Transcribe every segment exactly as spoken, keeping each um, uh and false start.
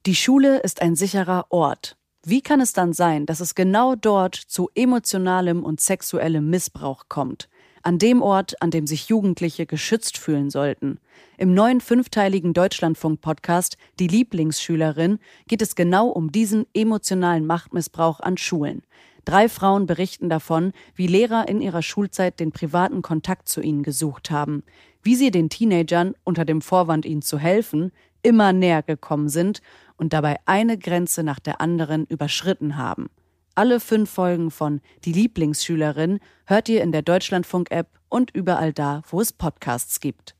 Die Schule ist ein sicherer Ort. Wie kann es dann sein, dass es genau dort zu emotionalem und sexuellem Missbrauch kommt? An dem Ort, an dem sich Jugendliche geschützt fühlen sollten. Im neuen fünfteiligen Deutschlandfunk-Podcast Die Lieblingsschülerin geht es genau um diesen emotionalen Machtmissbrauch an Schulen. Drei Frauen berichten davon, wie Lehrer in ihrer Schulzeit den privaten Kontakt zu ihnen gesucht haben, wie sie den Teenagern, unter dem Vorwand ihnen zu helfen, immer näher gekommen sind und dabei eine Grenze nach der anderen überschritten haben. Alle fünf Folgen von Die Lieblingsschülerin hört ihr in der Deutschlandfunk-App und überall da, wo es Podcasts gibt.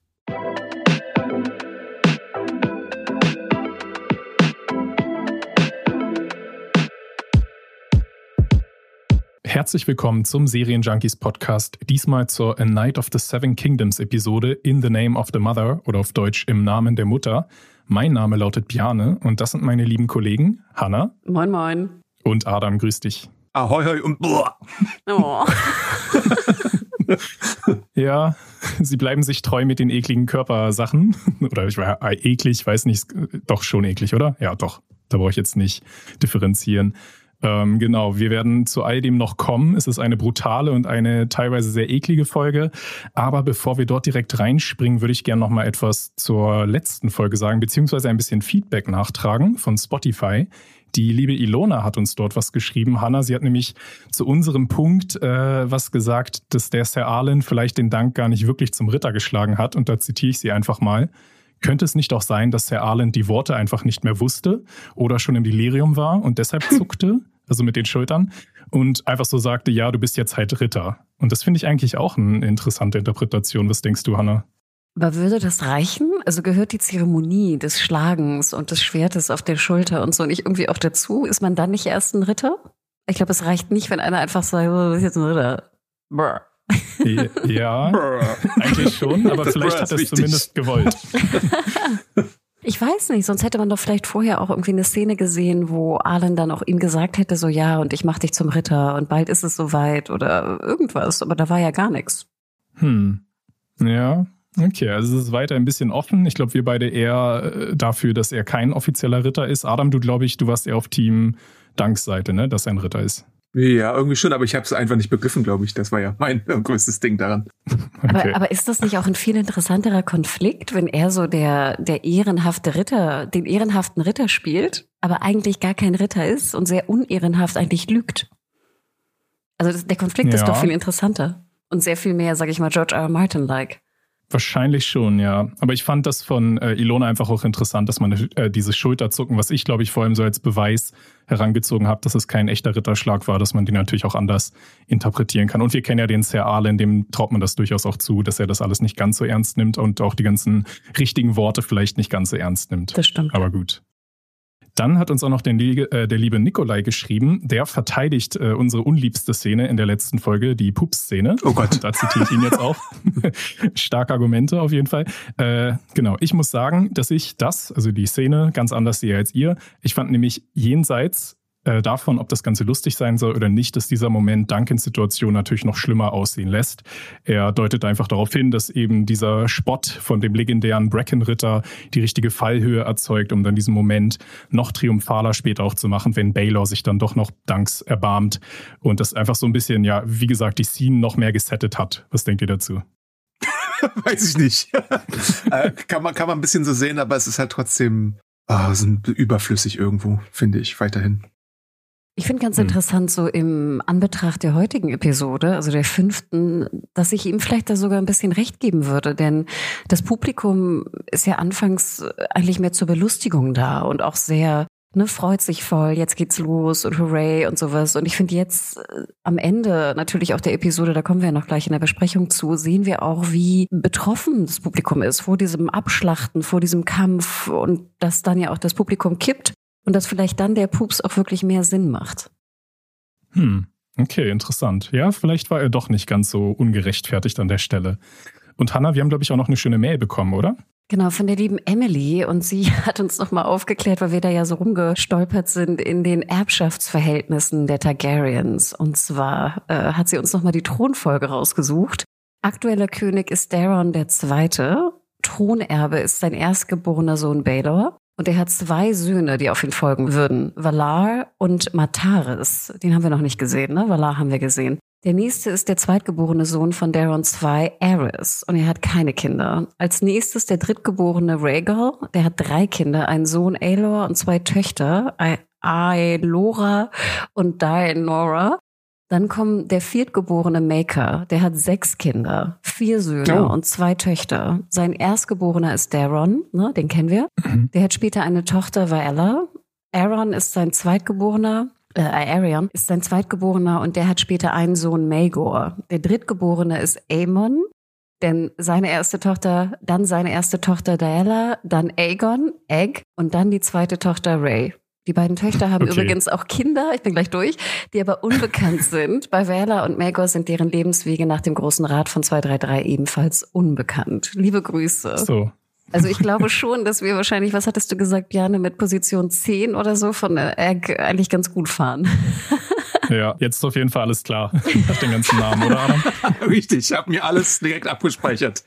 Herzlich willkommen zum Serienjunkies-Podcast, diesmal zur A Night of the Seven Kingdoms-Episode In the Name of the Mother oder auf Deutsch Im Namen der Mutter. Mein Name lautet Bjarne und das sind meine lieben Kollegen Hanna. Moin, moin. Und Adam, grüß dich. Ahoi, hoi und boah. Oh. Ja, sie bleiben sich treu mit den ekligen Körpersachen. Oder ich war eklig, weiß nicht, doch schon eklig, oder? Ja, doch. Da brauche ich jetzt nicht differenzieren. Ähm, genau, wir werden zu all dem noch kommen. Es ist eine brutale und eine teilweise sehr eklige Folge. Aber bevor wir dort direkt reinspringen, würde ich gerne noch mal etwas zur letzten Folge sagen, beziehungsweise ein bisschen Feedback nachtragen von Spotify. Die liebe Ilona hat uns dort was geschrieben. Hanna, sie hat nämlich zu unserem Punkt äh, was gesagt, dass der Sir Arlen vielleicht den Dank gar nicht wirklich zum Ritter geschlagen hat. Und da zitiere ich sie einfach mal. Könnte es nicht auch sein, dass Sir Arlen die Worte einfach nicht mehr wusste oder schon im Delirium war und deshalb zuckte, also mit den Schultern, und einfach so sagte, ja, du bist jetzt halt Ritter. Und das finde ich eigentlich auch eine interessante Interpretation. Was denkst du, Hanna? Aber würde das reichen? Also gehört die Zeremonie des Schlagens und des Schwertes auf der Schulter und so nicht irgendwie auch dazu? Ist man dann nicht erst ein Ritter? Ich glaube, es reicht nicht, wenn einer einfach sagt, oh, du bist jetzt ein Ritter. Brr. Ja, eigentlich schon, aber vielleicht hat er es zumindest gewollt. Ich weiß nicht, sonst hätte man doch vielleicht vorher auch irgendwie eine Szene gesehen, wo Arlen dann auch ihm gesagt hätte, so ja, und ich mach dich zum Ritter und bald ist es soweit oder irgendwas, aber da war ja gar nichts. Hm, ja, okay, also es ist weiter ein bisschen offen. Ich glaube, wir beide eher dafür, dass er kein offizieller Ritter ist. Adam, du glaube ich, du warst eher auf Team Danks-Seite, ne, dass er ein Ritter ist. Ja, irgendwie schon, aber ich habe es einfach nicht begriffen, glaube ich. Das war ja mein größtes Ding daran. Okay. Aber, aber ist das nicht auch ein viel interessanterer Konflikt, wenn er so der, der ehrenhafte Ritter, den ehrenhaften Ritter spielt, aber eigentlich gar kein Ritter ist und sehr unehrenhaft eigentlich lügt? Also das, der Konflikt ja. ist doch viel interessanter und sehr viel mehr, sag ich mal, George R. R. Martin-like. Wahrscheinlich schon, ja. Aber ich fand das von äh, Ilona einfach auch interessant, dass man äh, dieses Schulterzucken, was ich glaube ich vor allem so als Beweis herangezogen habe, dass es kein echter Ritterschlag war, dass man den natürlich auch anders interpretieren kann. Und wir kennen ja den Sir Arlen, dem traut man das durchaus auch zu, dass er das alles nicht ganz so ernst nimmt und auch die ganzen richtigen Worte vielleicht nicht ganz so ernst nimmt. Das stimmt. Aber gut. Dann hat uns auch noch den, äh, der liebe Nikolai geschrieben, der verteidigt äh, unsere unliebste Szene in der letzten Folge, die Pups-Szene. Oh Gott. Da zitiere ich ihn jetzt auch. Starke Argumente auf jeden Fall. Äh, genau, ich muss sagen, dass ich das, also die Szene, ganz anders sehe als ihr. Ich fand nämlich jenseits äh, davon, ob das Ganze lustig sein soll oder nicht, dass dieser Moment Duncans Situation natürlich noch schlimmer aussehen lässt. Er deutet einfach darauf hin, dass eben dieser Spott von dem legendären Bracken-Ritter die richtige Fallhöhe erzeugt, um dann diesen Moment noch triumphaler später auch zu machen, wenn Baelor sich dann doch noch Dunks erbarmt und das einfach so ein bisschen, ja, wie gesagt, die Scene noch mehr gesettet hat. Was denkt ihr dazu? Weiß ich nicht. äh, kann man, kann man ein bisschen so sehen, aber es ist halt trotzdem oh, so überflüssig irgendwo, finde ich, weiterhin. Ich finde ganz interessant, so im Anbetracht der heutigen Episode, also der fünften, dass ich ihm vielleicht da sogar ein bisschen recht geben würde, denn das Publikum ist ja anfangs eigentlich mehr zur Belustigung da und auch sehr, ne, freut sich voll, jetzt geht's los und hooray und sowas. Und ich finde jetzt äh, am Ende natürlich auch der Episode, da kommen wir ja noch gleich in der Besprechung zu, sehen wir auch, wie betroffen das Publikum ist vor diesem Abschlachten, vor diesem Kampf und dass dann ja auch das Publikum kippt. Und dass vielleicht dann der Pups auch wirklich mehr Sinn macht. Hm, okay, interessant. Ja, vielleicht war er doch nicht ganz so ungerechtfertigt an der Stelle. Und Hanna, wir haben, glaube ich, auch noch eine schöne Mail bekommen, oder? Genau, von der lieben Emily. Und sie hat uns nochmal aufgeklärt, weil wir da ja so rumgestolpert sind in den Erbschaftsverhältnissen der Targaryens. Und zwar äh, hat sie uns nochmal die Thronfolge rausgesucht. Aktueller König ist Daeron der Zweite. Thronerbe ist sein erstgeborener Sohn Baelor. Und er hat zwei Söhne, die auf ihn folgen würden. Valar und Mataris. Den haben wir noch nicht gesehen, ne? Valar haben wir gesehen. Der nächste ist der zweitgeborene Sohn von Daron zwei, Aerys. Und er hat keine Kinder. Als nächstes der drittgeborene Rhaegal. Der hat drei Kinder, einen Sohn Aelor und zwei Töchter, Aelora und Daenora. Dann kommt der viertgeborene Maker. Der hat sechs Kinder, vier Söhne oh. und zwei Töchter. Sein erstgeborener ist Daron, ne, den kennen wir. Mhm. Der hat später eine Tochter, Vaella. Aeron ist sein zweitgeborener. Äh, Arion ist sein zweitgeborener und der hat später einen Sohn, Maegor. Der drittgeborene ist Aemon, denn seine erste Tochter, dann seine erste Tochter Daella, dann Aegon, Egg und dann die zweite Tochter Rhae. Die beiden Töchter haben okay. übrigens auch Kinder, ich bin gleich durch, die aber unbekannt sind. Bei Vaella und Maegor sind deren Lebenswege nach dem Großen Rat von zwei drei drei ebenfalls unbekannt. Liebe Grüße. So. Also ich glaube schon, dass wir wahrscheinlich, was hattest du gesagt, Bjarne, mit Position zehn oder so von Egg eigentlich ganz gut fahren. Ja, jetzt ist auf jeden Fall alles klar. Nach den ganzen Namen, oder Adam? Richtig, ich habe mir alles direkt abgespeichert.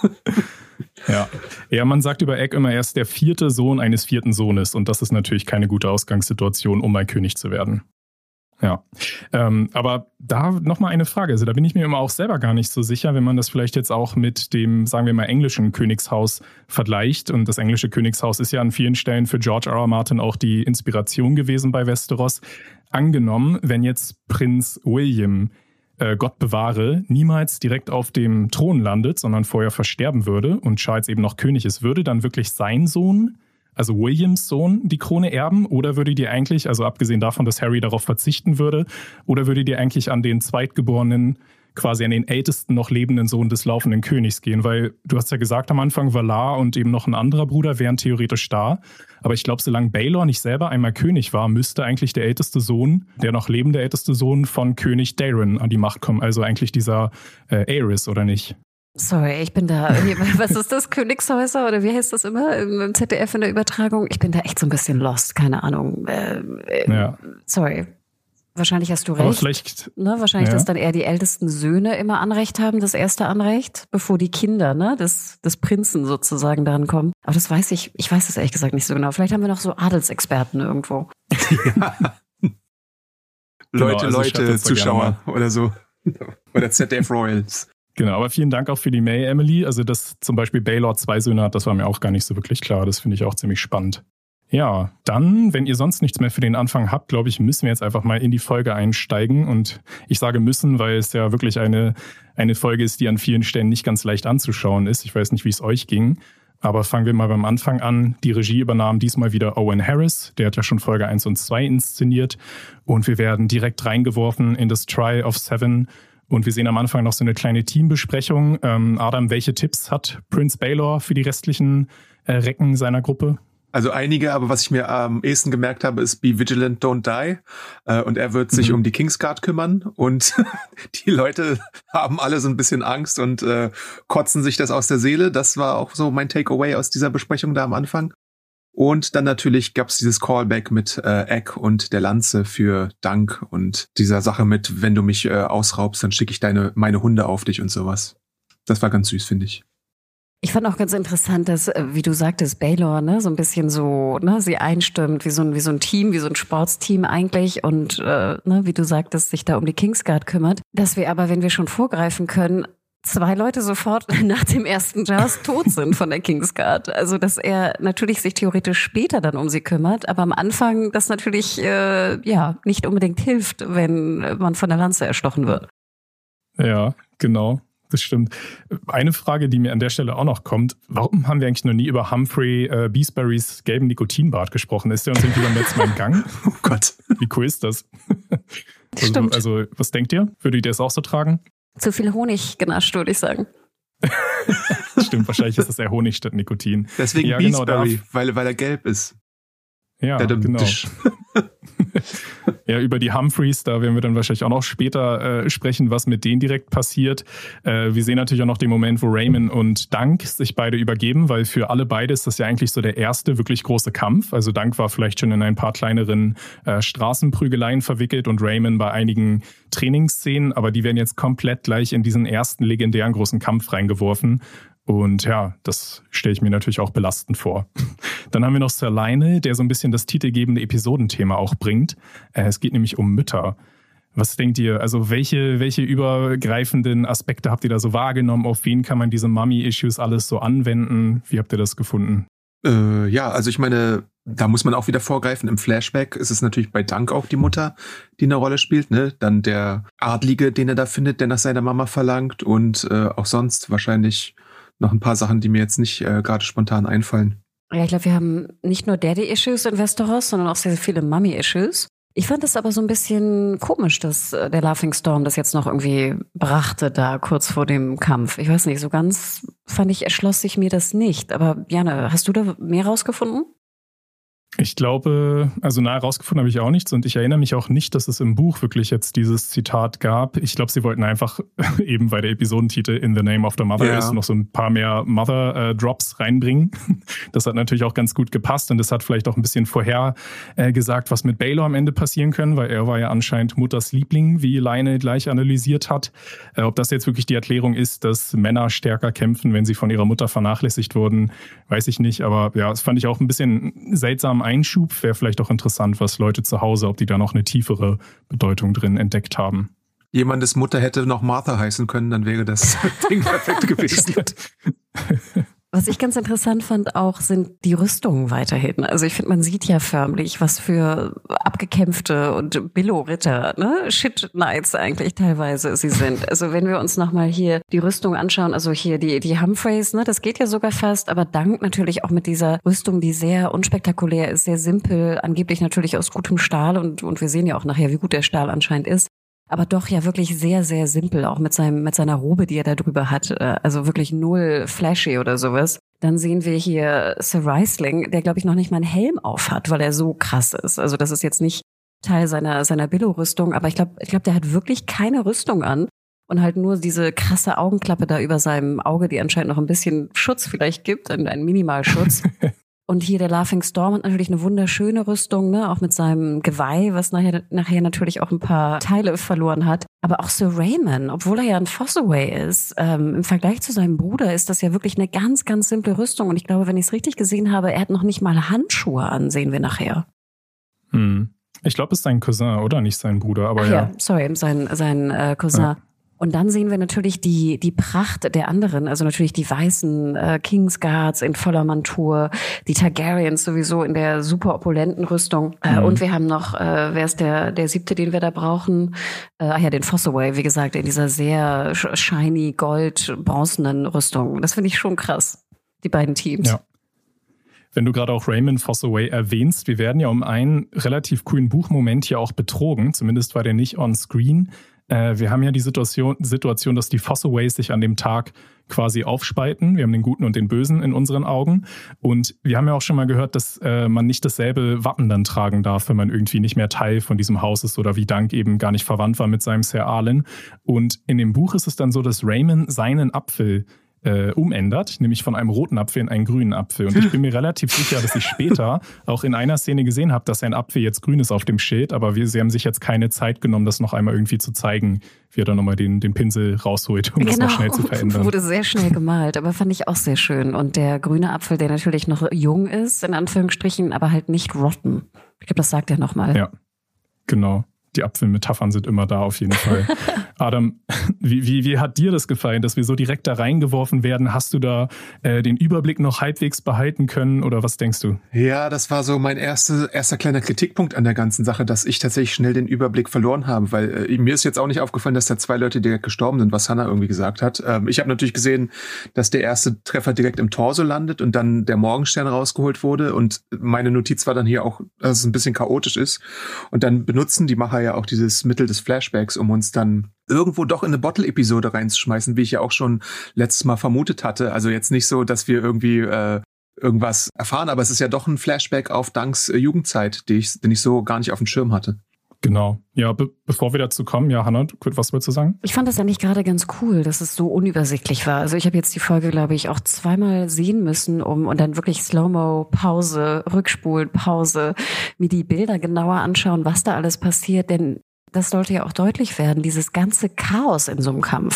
Ja. ja, man sagt über Egg immer, er ist der vierte Sohn eines vierten Sohnes. Und das ist natürlich keine gute Ausgangssituation, um mal König zu werden. Ja, ähm, aber da nochmal eine Frage. Also da bin ich mir immer auch selber gar nicht so sicher, wenn man das vielleicht jetzt auch mit dem, sagen wir mal, englischen Königshaus vergleicht. Und das englische Königshaus ist ja an vielen Stellen für George R. R. Martin auch die Inspiration gewesen bei Westeros. Angenommen, wenn jetzt Prinz William, äh, Gott bewahre, niemals direkt auf dem Thron landet, sondern vorher versterben würde und Charles eben noch König ist, würde dann wirklich sein Sohn, also Williams Sohn, die Krone erben? Oder würde die eigentlich, also abgesehen davon, dass Harry darauf verzichten würde, oder würde die eigentlich an den Zweitgeborenen, quasi an den ältesten noch lebenden Sohn des laufenden Königs gehen? Weil du hast ja gesagt am Anfang, Valar und eben noch ein anderer Bruder wären theoretisch da. Aber ich glaube, solange Baelor nicht selber einmal König war, müsste eigentlich der älteste Sohn, der noch lebende älteste Sohn von König Daeron an die Macht kommen. Also eigentlich dieser äh, Aerys, oder nicht? Sorry, ich bin da, was ist das, Königshäuser oder wie heißt das immer im Z D F in der Übertragung? Ich bin da echt so ein bisschen lost, keine Ahnung. Äh, äh, ja. Sorry, wahrscheinlich hast du recht. Aber vielleicht, ne? Wahrscheinlich, ja. dass dann eher die ältesten Söhne immer Anrecht haben, das erste Anrecht, bevor die Kinder ne, des, des Prinzen sozusagen daran kommen. Aber das weiß ich, ich weiß das ehrlich gesagt nicht so genau. Vielleicht haben wir noch so Adelsexperten irgendwo. Ja. Leute, genau, also Leute, Zuschauer oder so. Oder Z D F Royals. Genau, aber vielen Dank auch für die Mail, Emily. Also, dass zum Beispiel Baelor zwei Söhne hat, das war mir auch gar nicht so wirklich klar. Das finde ich auch ziemlich spannend. Ja, dann, wenn ihr sonst nichts mehr für den Anfang habt, glaube ich, müssen wir jetzt einfach mal in die Folge einsteigen. Und ich sage müssen, weil es ja wirklich eine, eine Folge ist, die an vielen Stellen nicht ganz leicht anzuschauen ist. Ich weiß nicht, wie es euch ging. Aber fangen wir mal beim Anfang an. Die Regie übernahm diesmal wieder Owen Harris. Der hat ja schon Folge eins und zwei inszeniert. Und wir werden direkt reingeworfen in das Trial of Seven. Und wir sehen am Anfang noch so eine kleine Teambesprechung. Ähm, Adam, welche Tipps hat Prince Baelor für die restlichen äh, Recken seiner Gruppe? Also einige, aber was ich mir am ehesten gemerkt habe, ist Be Vigilant, Don't Die. Äh, und er wird sich mhm. um die Kingsguard kümmern. Und die Leute haben alle so ein bisschen Angst und äh, kotzen sich das aus der Seele. Das war auch so mein Takeaway aus dieser Besprechung da am Anfang. Und dann natürlich gab's dieses Callback mit äh, Egg und der Lanze für Dank und dieser Sache mit, wenn du mich äh, ausraubst, dann schicke ich deine meine Hunde auf dich und sowas. Das war ganz süß, finde ich. Ich fand auch ganz interessant, dass, wie du sagtest, Baelor, ne, so ein bisschen so, ne, sie einstimmt, wie so ein, wie so ein Team, wie so ein Sportsteam eigentlich und, äh, ne, wie du sagtest, sich da um die Kingsguard kümmert. Dass wir aber, wenn wir schon vorgreifen können, zwei Leute sofort nach dem ersten Jazz tot sind von der Kingsguard. Also, dass er natürlich sich theoretisch später dann um sie kümmert, aber am Anfang das natürlich, äh, ja, nicht unbedingt hilft, wenn man von der Lanze erstochen wird. Ja, genau. Das stimmt. Eine Frage, die mir an der Stelle auch noch kommt, warum haben wir eigentlich noch nie über Humphrey äh, Beesburys gelben Nikotinbart gesprochen? Ist der uns irgendwie beim letzten Mal entgangen? Oh Gott. Wie cool ist das? Also, stimmt. Also, was denkt ihr? Würdet ihr das auch so tragen? Zu viel Honig genascht, würde ich sagen. Stimmt, wahrscheinlich ist das eher Honig statt Nikotin. Deswegen ja, Beesbury, genau, weil, weil er gelb ist. Ja, genau. Ja, über die Humphreys, da werden wir dann wahrscheinlich auch noch später äh, sprechen, was mit denen direkt passiert. Äh, wir sehen natürlich auch noch den Moment, wo Raymond und Dunk sich beide übergeben, weil für alle beide ist das ja eigentlich so der erste wirklich große Kampf. Also Dunk war vielleicht schon in ein paar kleineren äh, Straßenprügeleien verwickelt und Raymond bei einigen Trainingsszenen, aber die werden jetzt komplett gleich in diesen ersten legendären großen Kampf reingeworfen. Und ja, das stelle ich mir natürlich auch belastend vor. Dann haben wir noch Sir Lionel, der so ein bisschen das titelgebende Episodenthema auch bringt. Es geht nämlich um Mütter. Was denkt ihr? Also welche, welche übergreifenden Aspekte habt ihr da so wahrgenommen? Auf wen kann man diese Mummy-Issues alles so anwenden? Wie habt ihr das gefunden? Äh, ja, also ich meine, da muss man auch wieder vorgreifen. Im Flashback ist es natürlich bei Dunk auch die Mutter, die eine Rolle spielt. Ne? Dann der Adlige, den er da findet, der nach seiner Mama verlangt. Und äh, auch sonst wahrscheinlich noch ein paar Sachen, die mir jetzt nicht äh, gerade spontan einfallen. Ja, ich glaube, wir haben nicht nur Daddy-Issues in Westeros, sondern auch sehr, sehr viele Mummy-Issues. Ich fand es aber so ein bisschen komisch, dass der Laughing Storm das jetzt noch irgendwie brachte da kurz vor dem Kampf. Ich weiß nicht, so ganz fand ich, erschloss sich mir das nicht. Aber Jana, hast du da mehr rausgefunden? Ich glaube, also nahe rausgefunden habe ich auch nichts und ich erinnere mich auch nicht, dass es im Buch wirklich jetzt dieses Zitat gab. Ich glaube, sie wollten einfach eben, weil der Episodentitel In the Name of the Mother ja. ist, noch so ein paar mehr Mother-Drops reinbringen. Das hat natürlich auch ganz gut gepasst und das hat vielleicht auch ein bisschen vorher äh, gesagt, was mit Baelor am Ende passieren können, weil er war ja anscheinend Mutters Liebling, wie Lionel gleich analysiert hat. Äh, ob das jetzt wirklich die Erklärung ist, dass Männer stärker kämpfen, wenn sie von ihrer Mutter vernachlässigt wurden, weiß ich nicht. Aber ja, das fand ich auch ein bisschen seltsam Einschub. Wäre vielleicht auch interessant, was Leute zu Hause, ob die da noch eine tiefere Bedeutung drin entdeckt haben. Jemandes Mutter hätte noch Martha heißen können, dann wäre das Ding perfekt gewesen. Was ich ganz interessant fand auch, sind die Rüstungen weiterhin. Also ich finde, man sieht ja förmlich, was für abgekämpfte und Billo-Ritter, ne, Shit-Knights eigentlich teilweise sie sind. Also wenn wir uns nochmal hier die Rüstung anschauen, also hier die die Humphreys, ne, das geht ja sogar fast, aber Dunk natürlich auch mit dieser Rüstung, die sehr unspektakulär ist, sehr simpel, angeblich natürlich aus gutem Stahl und und wir sehen ja auch nachher, wie gut der Stahl anscheinend ist. Aber doch ja wirklich sehr, sehr simpel, auch mit seinem mit seiner Robe, die er da drüber hat. Also wirklich null flashy oder sowas. Dann sehen wir hier Sir Riesling, der, glaube ich, noch nicht mal einen Helm auf hat, weil er so krass ist. Also das ist jetzt nicht Teil seiner seiner Billo-Rüstung, aber ich glaube, ich glaube, der hat wirklich keine Rüstung an und halt nur diese krasse Augenklappe da über seinem Auge, die anscheinend noch ein bisschen Schutz vielleicht gibt, einen Minimalschutz. Und hier der Laughing Storm hat natürlich eine wunderschöne Rüstung, ne, auch mit seinem Geweih, was nachher, nachher natürlich auch ein paar Teile verloren hat. Aber auch Sir Raymond, obwohl er ja ein Fossaway ist, ähm, im Vergleich zu seinem Bruder ist das ja wirklich eine ganz, ganz simple Rüstung. Und ich glaube, wenn ich es richtig gesehen habe, er hat noch nicht mal Handschuhe an, sehen wir nachher. Hm. Ich glaube, es ist sein Cousin, oder? Nicht sein Bruder, aber Ach ja. ja, sorry, sein, sein äh, Cousin. Ja. Und dann sehen wir natürlich die die Pracht der anderen, also natürlich die weißen äh, Kingsguards in voller Montur, die Targaryens sowieso in der super opulenten Rüstung. Äh, mhm. Und wir haben noch, äh, wer ist der der siebte, den wir da brauchen? Äh, ach ja, den Fossaway, wie gesagt, in dieser sehr shiny gold-bronzenen Rüstung. Das finde ich schon krass, die beiden Teams. Ja. Wenn du gerade auch Raymond Fossaway erwähnst, wir werden ja um einen relativ coolen Buchmoment hier auch betrogen, zumindest war der nicht on screen. Wir haben ja die Situation, Situation, dass die Fossaways sich an dem Tag quasi aufspalten. Wir haben den Guten und den Bösen in unseren Augen. Und wir haben ja auch schon mal gehört, dass äh, man nicht dasselbe Wappen dann tragen darf, wenn man irgendwie nicht mehr Teil von diesem Haus ist oder wie Dunk eben gar nicht verwandt war mit seinem Sir Arlen. Und in dem Buch ist es dann so, dass Raymond seinen Apfel Äh, umändert, nämlich von einem roten Apfel in einen grünen Apfel. Und ich bin mir relativ sicher, dass ich später auch in einer Szene gesehen habe, dass sein Apfel jetzt grün ist auf dem Schild, aber wir, sie haben sich jetzt keine Zeit genommen, das noch einmal irgendwie zu zeigen, wie er dann nochmal den, den Pinsel rausholt, um genau, das noch schnell zu verändern. Wurde sehr schnell gemalt, aber fand ich auch sehr schön. Und der grüne Apfel, der natürlich noch jung ist, in Anführungsstrichen, aber halt nicht rotten. Ich glaube, das sagt er nochmal. Ja, genau. Die Apfelmetaphern sind immer da auf jeden Fall. Adam, wie, wie, wie hat dir das gefallen, dass wir so direkt da reingeworfen werden? Hast du da äh, den Überblick noch halbwegs behalten können oder was denkst du? Ja, das war so mein erste, erster kleiner Kritikpunkt an der ganzen Sache, dass ich tatsächlich schnell den Überblick verloren habe, weil äh, mir ist jetzt auch nicht aufgefallen, dass da zwei Leute direkt gestorben sind, was Hannah irgendwie gesagt hat. Ähm, ich habe natürlich gesehen, dass der erste Treffer direkt im Torso landet und dann der Morgenstern rausgeholt wurde und meine Notiz war dann hier auch, dass es ein bisschen chaotisch ist und dann benutzen die Macher ja auch dieses Mittel des Flashbacks, um uns dann irgendwo doch in eine Bottle-Episode reinzuschmeißen, wie ich ja auch schon letztes Mal vermutet hatte. Also jetzt nicht so, dass wir irgendwie äh, irgendwas erfahren, aber es ist ja doch ein Flashback auf Dunks äh, Jugendzeit, die ich, den ich so gar nicht auf dem Schirm hatte. Genau. Ja, be- bevor wir dazu kommen, ja, Hannah, was wolltest du sagen? Ich fand das eigentlich gerade ganz cool, dass es so unübersichtlich war. Also ich habe jetzt die Folge, glaube ich, auch zweimal sehen müssen, um und dann wirklich Slow-Mo, Pause, Rückspulen, Pause, mir die Bilder genauer anschauen, was da alles passiert, denn das sollte ja auch deutlich werden, dieses ganze Chaos in so einem Kampf.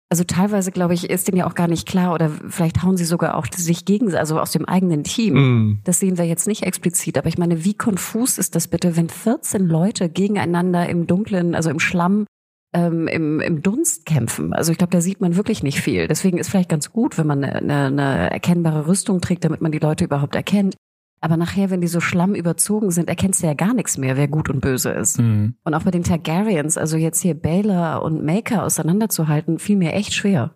Also teilweise, glaube ich, ist denen ja auch gar nicht klar oder vielleicht hauen sie sogar auch sich gegen, also aus dem eigenen Team. Mm. Das sehen wir jetzt nicht explizit, aber ich meine, wie konfus ist das bitte, wenn vierzehn Leute gegeneinander im Dunklen, also im Schlamm, ähm, im, im Dunst kämpfen? Also ich glaube, da sieht man wirklich nicht viel. Deswegen ist vielleicht ganz gut, wenn man eine, eine erkennbare Rüstung trägt, damit man die Leute überhaupt erkennt. Aber nachher, wenn die so schlammüberzogen sind, erkennst du ja gar nichts mehr, wer gut und böse ist. Mhm. Und auch bei den Targaryens, also jetzt hier Baelor und Maker auseinanderzuhalten, fiel mir echt schwer.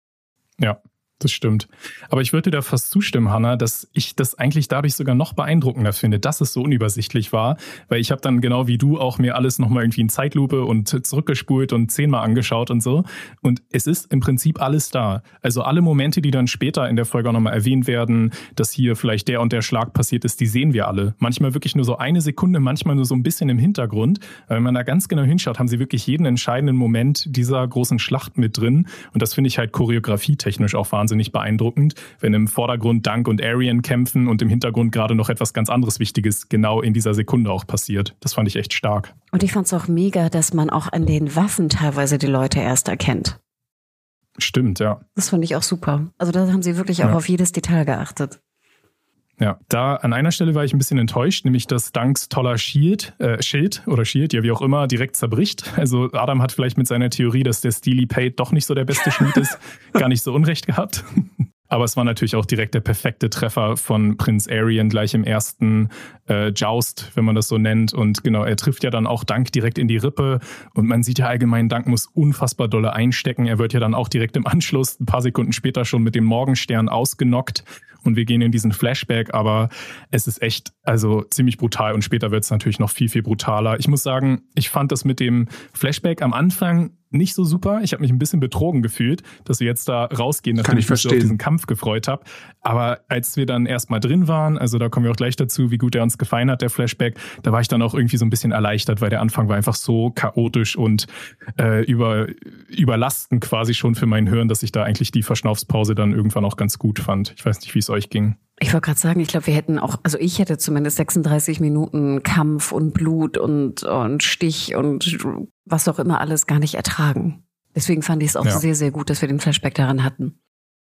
Ja, das stimmt. Aber ich würde dir da fast zustimmen, Hannah, dass ich das eigentlich dadurch sogar noch beeindruckender finde, dass es so unübersichtlich war, weil ich habe dann genau wie du auch mir alles nochmal irgendwie in Zeitlupe und zurückgespult und zehnmal angeschaut und so. Und es ist im Prinzip alles da. Also alle Momente, die dann später in der Folge auch nochmal erwähnt werden, dass hier vielleicht der und der Schlag passiert ist, die sehen wir alle. Manchmal wirklich nur so eine Sekunde, manchmal nur so ein bisschen im Hintergrund. Weil wenn man da ganz genau hinschaut, haben sie wirklich jeden entscheidenden Moment dieser großen Schlacht mit drin. Und das finde ich halt choreografietechnisch auch wahnsinnig beeindruckend, wenn im Vordergrund Dunk und Aerion kämpfen und im Hintergrund gerade noch etwas ganz anderes Wichtiges genau in dieser Sekunde auch passiert. Das fand ich echt stark. Und ich fand es auch mega, dass man auch an den Waffen teilweise die Leute erst erkennt. Stimmt, ja. Das fand ich auch super. Also da haben sie wirklich auch ja. auf jedes Detail geachtet. Ja, da an einer Stelle war ich ein bisschen enttäuscht, nämlich dass Dunks toller Shield, äh, Schild oder Shield, ja wie auch immer, direkt zerbricht. Also Adam hat vielleicht mit seiner Theorie, dass der Steely Pate doch nicht so der beste Schmied ist, gar nicht so unrecht gehabt. Aber es war natürlich auch direkt der perfekte Treffer von Prinz Aerion gleich im ersten äh, Joust, wenn man das so nennt. Und genau, er trifft ja dann auch Dunk direkt in die Rippe. Und man sieht ja allgemein, Dunk muss unfassbar dolle einstecken. Er wird ja dann auch direkt im Anschluss, ein paar Sekunden später schon mit dem Morgenstern ausgenockt. Und wir gehen in diesen Flashback, aber es ist echt, also ziemlich brutal. Und später wird es natürlich noch viel, viel brutaler. Ich muss sagen, ich fand das mit dem Flashback am Anfang nicht so super. Ich habe mich ein bisschen betrogen gefühlt, dass wir jetzt da rausgehen, nachdem ich mich so auf diesen Kampf gefreut habe. Aber als wir dann erstmal drin waren, also da kommen wir auch gleich dazu, wie gut der uns gefallen hat, der Flashback, da war ich dann auch irgendwie so ein bisschen erleichtert, weil der Anfang war einfach so chaotisch und äh, über, überlastend quasi schon für mein Hirn, dass ich da eigentlich die Verschnaufspause dann irgendwann auch ganz gut fand. Ich weiß nicht, wie es euch ging. Ich wollte gerade sagen, ich glaube, wir hätten auch, also ich hätte zumindest sechsunddreißig Minuten Kampf und Blut und, und Stich und was auch immer alles gar nicht ertragen. Deswegen fand ich es auch ja. sehr, sehr gut, dass wir den Flashback daran hatten.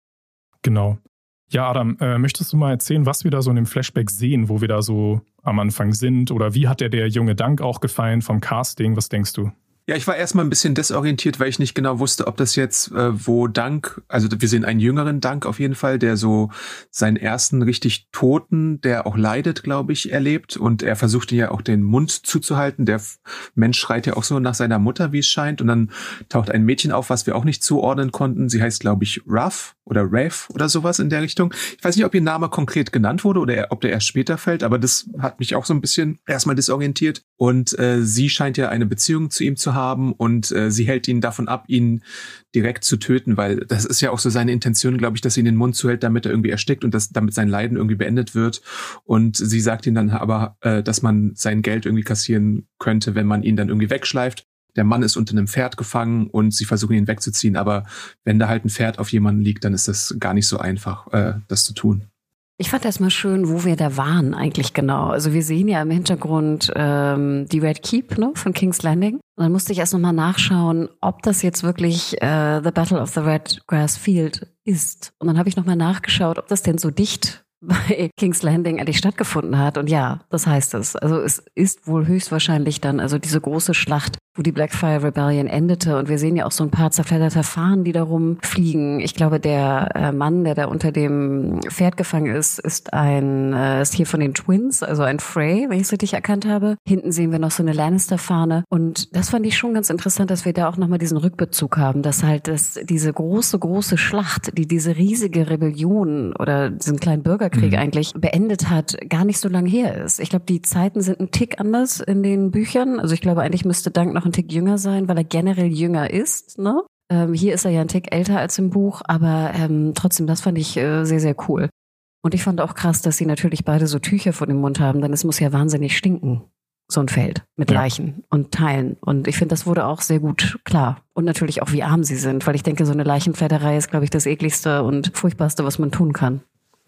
Genau. Ja, Adam, äh, möchtest du mal erzählen, was wir da so in dem Flashback sehen, wo wir da so am Anfang sind? Oder wie hat dir der junge Dunk auch gefallen vom Casting? Was denkst du? Ja, ich war erstmal ein bisschen desorientiert, weil ich nicht genau wusste, ob das jetzt, äh, wo Dunk, also wir sehen einen jüngeren Dunk auf jeden Fall, der so seinen ersten richtig Toten, der auch leidet, glaube ich, erlebt. Und er versucht ja auch den Mund zuzuhalten. Der Mensch schreit ja auch so nach seiner Mutter, wie es scheint. Und dann taucht ein Mädchen auf, was wir auch nicht zuordnen konnten. Sie heißt, glaube ich, Ruff oder Rafe oder sowas in der Richtung. Ich weiß nicht, ob ihr Name konkret genannt wurde oder ob der erst später fällt, aber das hat mich auch so ein bisschen erstmal desorientiert. Und äh, sie scheint ja eine Beziehung zu ihm zu haben und äh, sie hält ihn davon ab, ihn direkt zu töten, weil das ist ja auch so seine Intention, glaube ich, dass sie ihn in den Mund zuhält, damit er irgendwie erstickt und dass damit sein Leiden irgendwie beendet wird. Und sie sagt ihm dann aber, äh, dass man sein Geld irgendwie kassieren könnte, wenn man ihn dann irgendwie wegschleift. Der Mann ist unter einem Pferd gefangen und sie versuchen ihn wegzuziehen, aber wenn da halt ein Pferd auf jemanden liegt, dann ist das gar nicht so einfach, äh, das zu tun. Ich fand erstmal schön, wo wir da waren eigentlich genau. Also wir sehen ja im Hintergrund ähm, die Red Keep, ne, von King's Landing. Und dann musste ich erst nochmal nachschauen, ob das jetzt wirklich äh, The Battle of the Red Grass Field ist. Und dann habe ich nochmal nachgeschaut, ob das denn so dicht bei King's Landing eigentlich stattgefunden hat. Und ja, das heißt es. Also es ist wohl höchstwahrscheinlich dann also diese große Schlacht, wo die Blackfire Rebellion endete. Und wir sehen ja auch so ein paar zerfledderte Fahnen, die da rumfliegen. Ich glaube, der äh, Mann, der da unter dem Pferd gefangen ist, ist ein, äh, ist hier von den Twins, also ein Frey, wenn ich es richtig erkannt habe. Hinten sehen wir noch so eine Lannister-Fahne. Und das fand ich schon ganz interessant, dass wir da auch nochmal diesen Rückbezug haben, dass halt das, diese große, große Schlacht, die diese riesige Rebellion oder diesen kleinen Bürgerkrieg mhm. eigentlich beendet hat, gar nicht so lange her ist. Ich glaube, die Zeiten sind ein Tick anders in den Büchern. Also ich glaube, eigentlich müsste Dunk noch ein Tick jünger sein, weil er generell jünger ist, ne? Ähm, hier ist er ja ein Tick älter als im Buch, aber ähm, trotzdem, das fand ich äh, sehr, sehr cool. Und ich fand auch krass, dass sie natürlich beide so Tücher vor dem Mund haben, denn es muss ja wahnsinnig stinken, so ein Feld mit Leichen ja. und Teilen. Und ich finde, das wurde auch sehr gut klar. Und natürlich auch, wie arm sie sind, weil ich denke, so eine Leichenfledderei ist, glaube ich, das ekligste und furchtbarste, was man tun kann. Ja.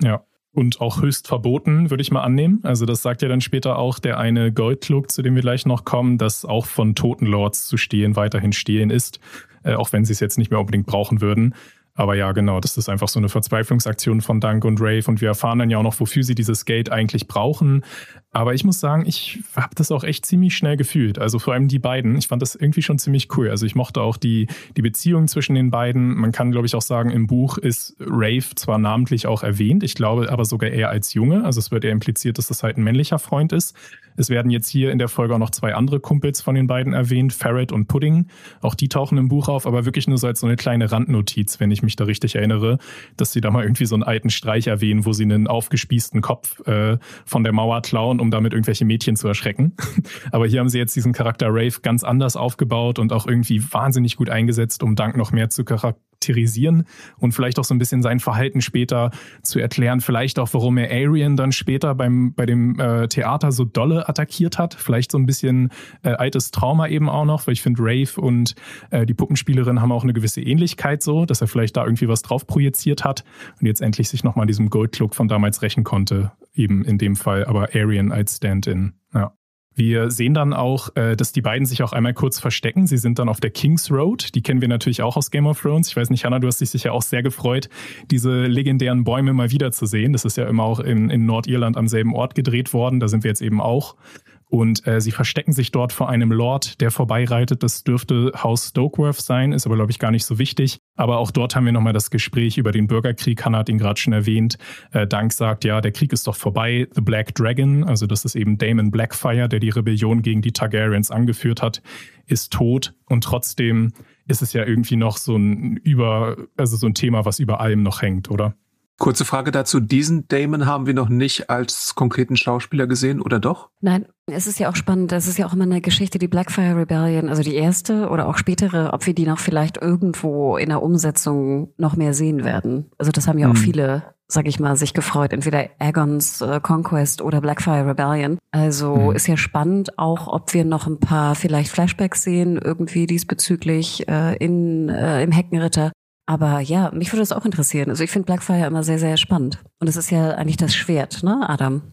und auch höchst verboten, würde ich mal annehmen. Also das sagt ja dann später auch der eine Goldcloak, zu dem wir gleich noch kommen, dass auch von toten Lords zu stehlen weiterhin stehlen ist, äh, auch wenn sie es jetzt nicht mehr unbedingt brauchen würden. Aber ja, genau, das ist einfach so eine Verzweiflungsaktion von Dunk und Rafe und wir erfahren dann ja auch noch, wofür sie dieses Gate eigentlich brauchen. Aber ich muss sagen, ich habe das auch echt ziemlich schnell gefühlt. Also vor allem die beiden. Ich fand das irgendwie schon ziemlich cool. Also ich mochte auch die, die Beziehung zwischen den beiden. Man kann, glaube ich, auch sagen, im Buch ist Rafe zwar namentlich auch erwähnt, ich glaube aber sogar eher als Junge. Also es wird eher impliziert, dass das halt ein männlicher Freund ist. Es werden jetzt hier in der Folge auch noch zwei andere Kumpels von den beiden erwähnt, Ferret und Pudding. Auch die tauchen im Buch auf, aber wirklich nur so als so eine kleine Randnotiz, wenn ich mich da richtig erinnere, dass sie da mal irgendwie so einen alten Streich erwähnen, wo sie einen aufgespießten Kopf äh, von der Mauer klauen, um damit irgendwelche Mädchen zu erschrecken. Aber hier haben sie jetzt diesen Charakter Rafe ganz anders aufgebaut und auch irgendwie wahnsinnig gut eingesetzt, um Dunk noch mehr zu charakterisieren und vielleicht auch so ein bisschen sein Verhalten später zu erklären. Vielleicht auch, warum er Arian dann später beim bei dem äh, Theater so dolle attackiert hat. Vielleicht so ein bisschen äh, altes Trauma eben auch noch, weil ich finde, Rafe und äh, die Puppenspielerin haben auch eine gewisse Ähnlichkeit so, dass er vielleicht da irgendwie was drauf projiziert hat und jetzt endlich sich nochmal diesem Goldcloak von damals rächen konnte. Eben in dem Fall, aber Arian als Stand-in. Ja. Wir sehen dann auch, dass die beiden sich auch einmal kurz verstecken. Sie sind dann auf der King's Road. Die kennen wir natürlich auch aus Game of Thrones. Ich weiß nicht, Hannah, du hast dich sicher auch sehr gefreut, diese legendären Bäume mal wieder zu sehen. Das ist ja immer auch in, in Nordirland am selben Ort gedreht worden. Da sind wir jetzt eben auch. Und äh, sie verstecken sich dort vor einem Lord, der vorbeireitet. Das dürfte Haus Stokeworth sein, ist aber, glaube ich, gar nicht so wichtig. Aber auch dort haben wir nochmal das Gespräch über den Bürgerkrieg. Hannah hat ihn gerade schon erwähnt. Äh, Dunk sagt, ja, der Krieg ist doch vorbei. The Black Dragon, also das ist eben Daemon Blackfyre, der die Rebellion gegen die Targaryens angeführt hat, ist tot. Und trotzdem ist es ja irgendwie noch so ein über, also so ein Thema, was über allem noch hängt, oder? Kurze Frage dazu, diesen Daemon haben wir noch nicht als konkreten Schauspieler gesehen, oder doch? Nein, es ist ja auch spannend, das ist ja auch immer eine Geschichte, die Blackfyre Rebellion, also die erste oder auch spätere, ob wir die noch vielleicht irgendwo in der Umsetzung noch mehr sehen werden. Also das haben ja auch hm. viele, sag ich mal, sich gefreut, entweder Aegons äh, Conquest oder Blackfyre Rebellion. Also hm. ist ja spannend auch, ob wir noch ein paar vielleicht Flashbacks sehen, irgendwie diesbezüglich äh, in äh, im Heckenritter. Aber ja, mich würde das auch interessieren. Also ich finde Blackfyre immer sehr, sehr spannend. Und es ist ja eigentlich das Schwert, ne, Adam?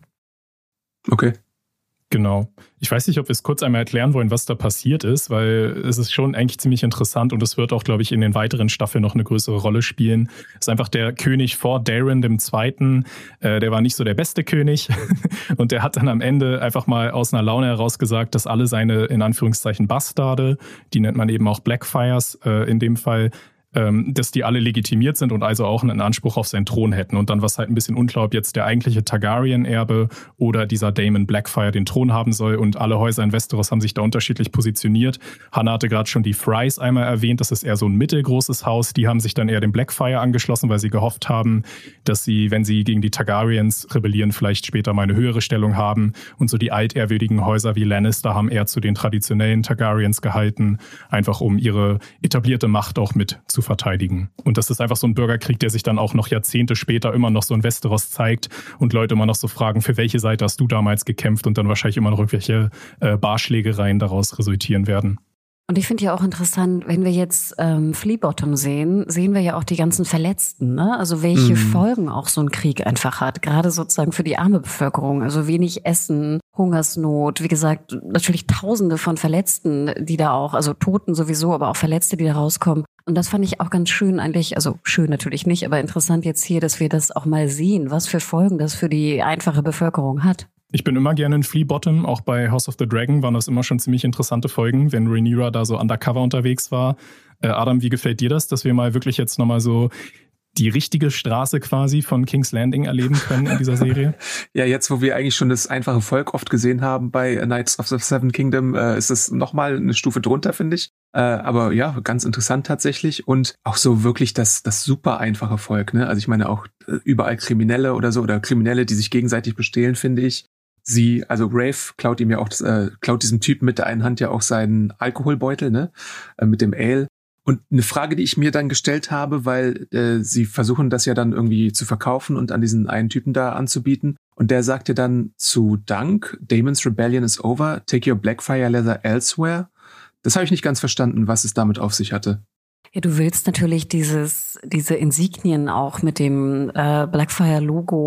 Okay. Genau. Ich weiß nicht, ob wir es kurz einmal erklären wollen, was da passiert ist, weil es ist schon eigentlich ziemlich interessant und es wird auch, glaube ich, in den weiteren Staffeln noch eine größere Rolle spielen. Es ist einfach der König vor Daeron dem Zweiten. Äh, der war nicht so der beste König und der hat dann am Ende einfach mal aus einer Laune heraus gesagt, dass alle seine, in Anführungszeichen, Bastarde, die nennt man eben auch Blackfyres äh, in dem Fall, dass die alle legitimiert sind und also auch einen Anspruch auf seinen Thron hätten. Und dann war es halt ein bisschen unklar, ob jetzt der eigentliche Targaryen-Erbe oder dieser Daemon Blackfyre den Thron haben soll. Und alle Häuser in Westeros haben sich da unterschiedlich positioniert. Hannah hatte gerade schon die Frys einmal erwähnt. Das ist eher so ein mittelgroßes Haus. Die haben sich dann eher dem Blackfyre angeschlossen, weil sie gehofft haben, dass sie, wenn sie gegen die Targaryens rebellieren, vielleicht später mal eine höhere Stellung haben. Und so die altehrwürdigen Häuser wie Lannister haben eher zu den traditionellen Targaryens gehalten, einfach um ihre etablierte Macht auch mit zu verteidigen. Und das ist einfach so ein Bürgerkrieg, der sich dann auch noch Jahrzehnte später immer noch so in Westeros zeigt und Leute immer noch so fragen, für welche Seite hast du damals gekämpft und dann wahrscheinlich immer noch irgendwelche äh, Barschlägereien daraus resultieren werden. Und ich finde ja auch interessant, wenn wir jetzt ähm, Fleabottom sehen, sehen wir ja auch die ganzen Verletzten, ne? Also welche mhm. Folgen auch so ein Krieg einfach hat, gerade sozusagen für die arme Bevölkerung. Also wenig Essen, Hungersnot, wie gesagt, natürlich Tausende von Verletzten, die da auch, also Toten sowieso, aber auch Verletzte, die da rauskommen. Und das fand ich auch ganz schön eigentlich, also schön natürlich nicht, aber interessant jetzt hier, dass wir das auch mal sehen, was für Folgen das für die einfache Bevölkerung hat. Ich bin immer gerne in Fleabottom, auch bei House of the Dragon waren das immer schon ziemlich interessante Folgen, wenn Rhaenyra da so undercover unterwegs war. Äh, Adam, wie gefällt dir das, dass wir mal wirklich jetzt nochmal so die richtige Straße quasi von King's Landing erleben können in dieser Serie? Ja, jetzt, wo wir eigentlich schon das einfache Volk oft gesehen haben bei Knights of the Seven Kingdom, äh, ist es nochmal eine Stufe drunter, finde ich. Äh, aber ja, ganz interessant tatsächlich und auch so wirklich das, das super einfache Volk, ne? Also ich meine auch überall Kriminelle oder so oder Kriminelle, die sich gegenseitig bestehlen, finde ich. Sie, also Rafe klaut ihm ja auch, äh, klaut diesem Typen mit der einen Hand ja auch seinen Alkoholbeutel, ne, äh, mit dem Ale. Und eine Frage, die ich mir dann gestellt habe, weil äh, sie versuchen das ja dann irgendwie zu verkaufen und an diesen einen Typen da anzubieten. Und der sagte dann zu Dunk, Daemon's Rebellion is over, take your Blackfyre leather elsewhere. Das habe ich nicht ganz verstanden, was es damit auf sich hatte. Ja, du willst natürlich dieses, diese Insignien auch mit dem äh, Blackfyre-Logo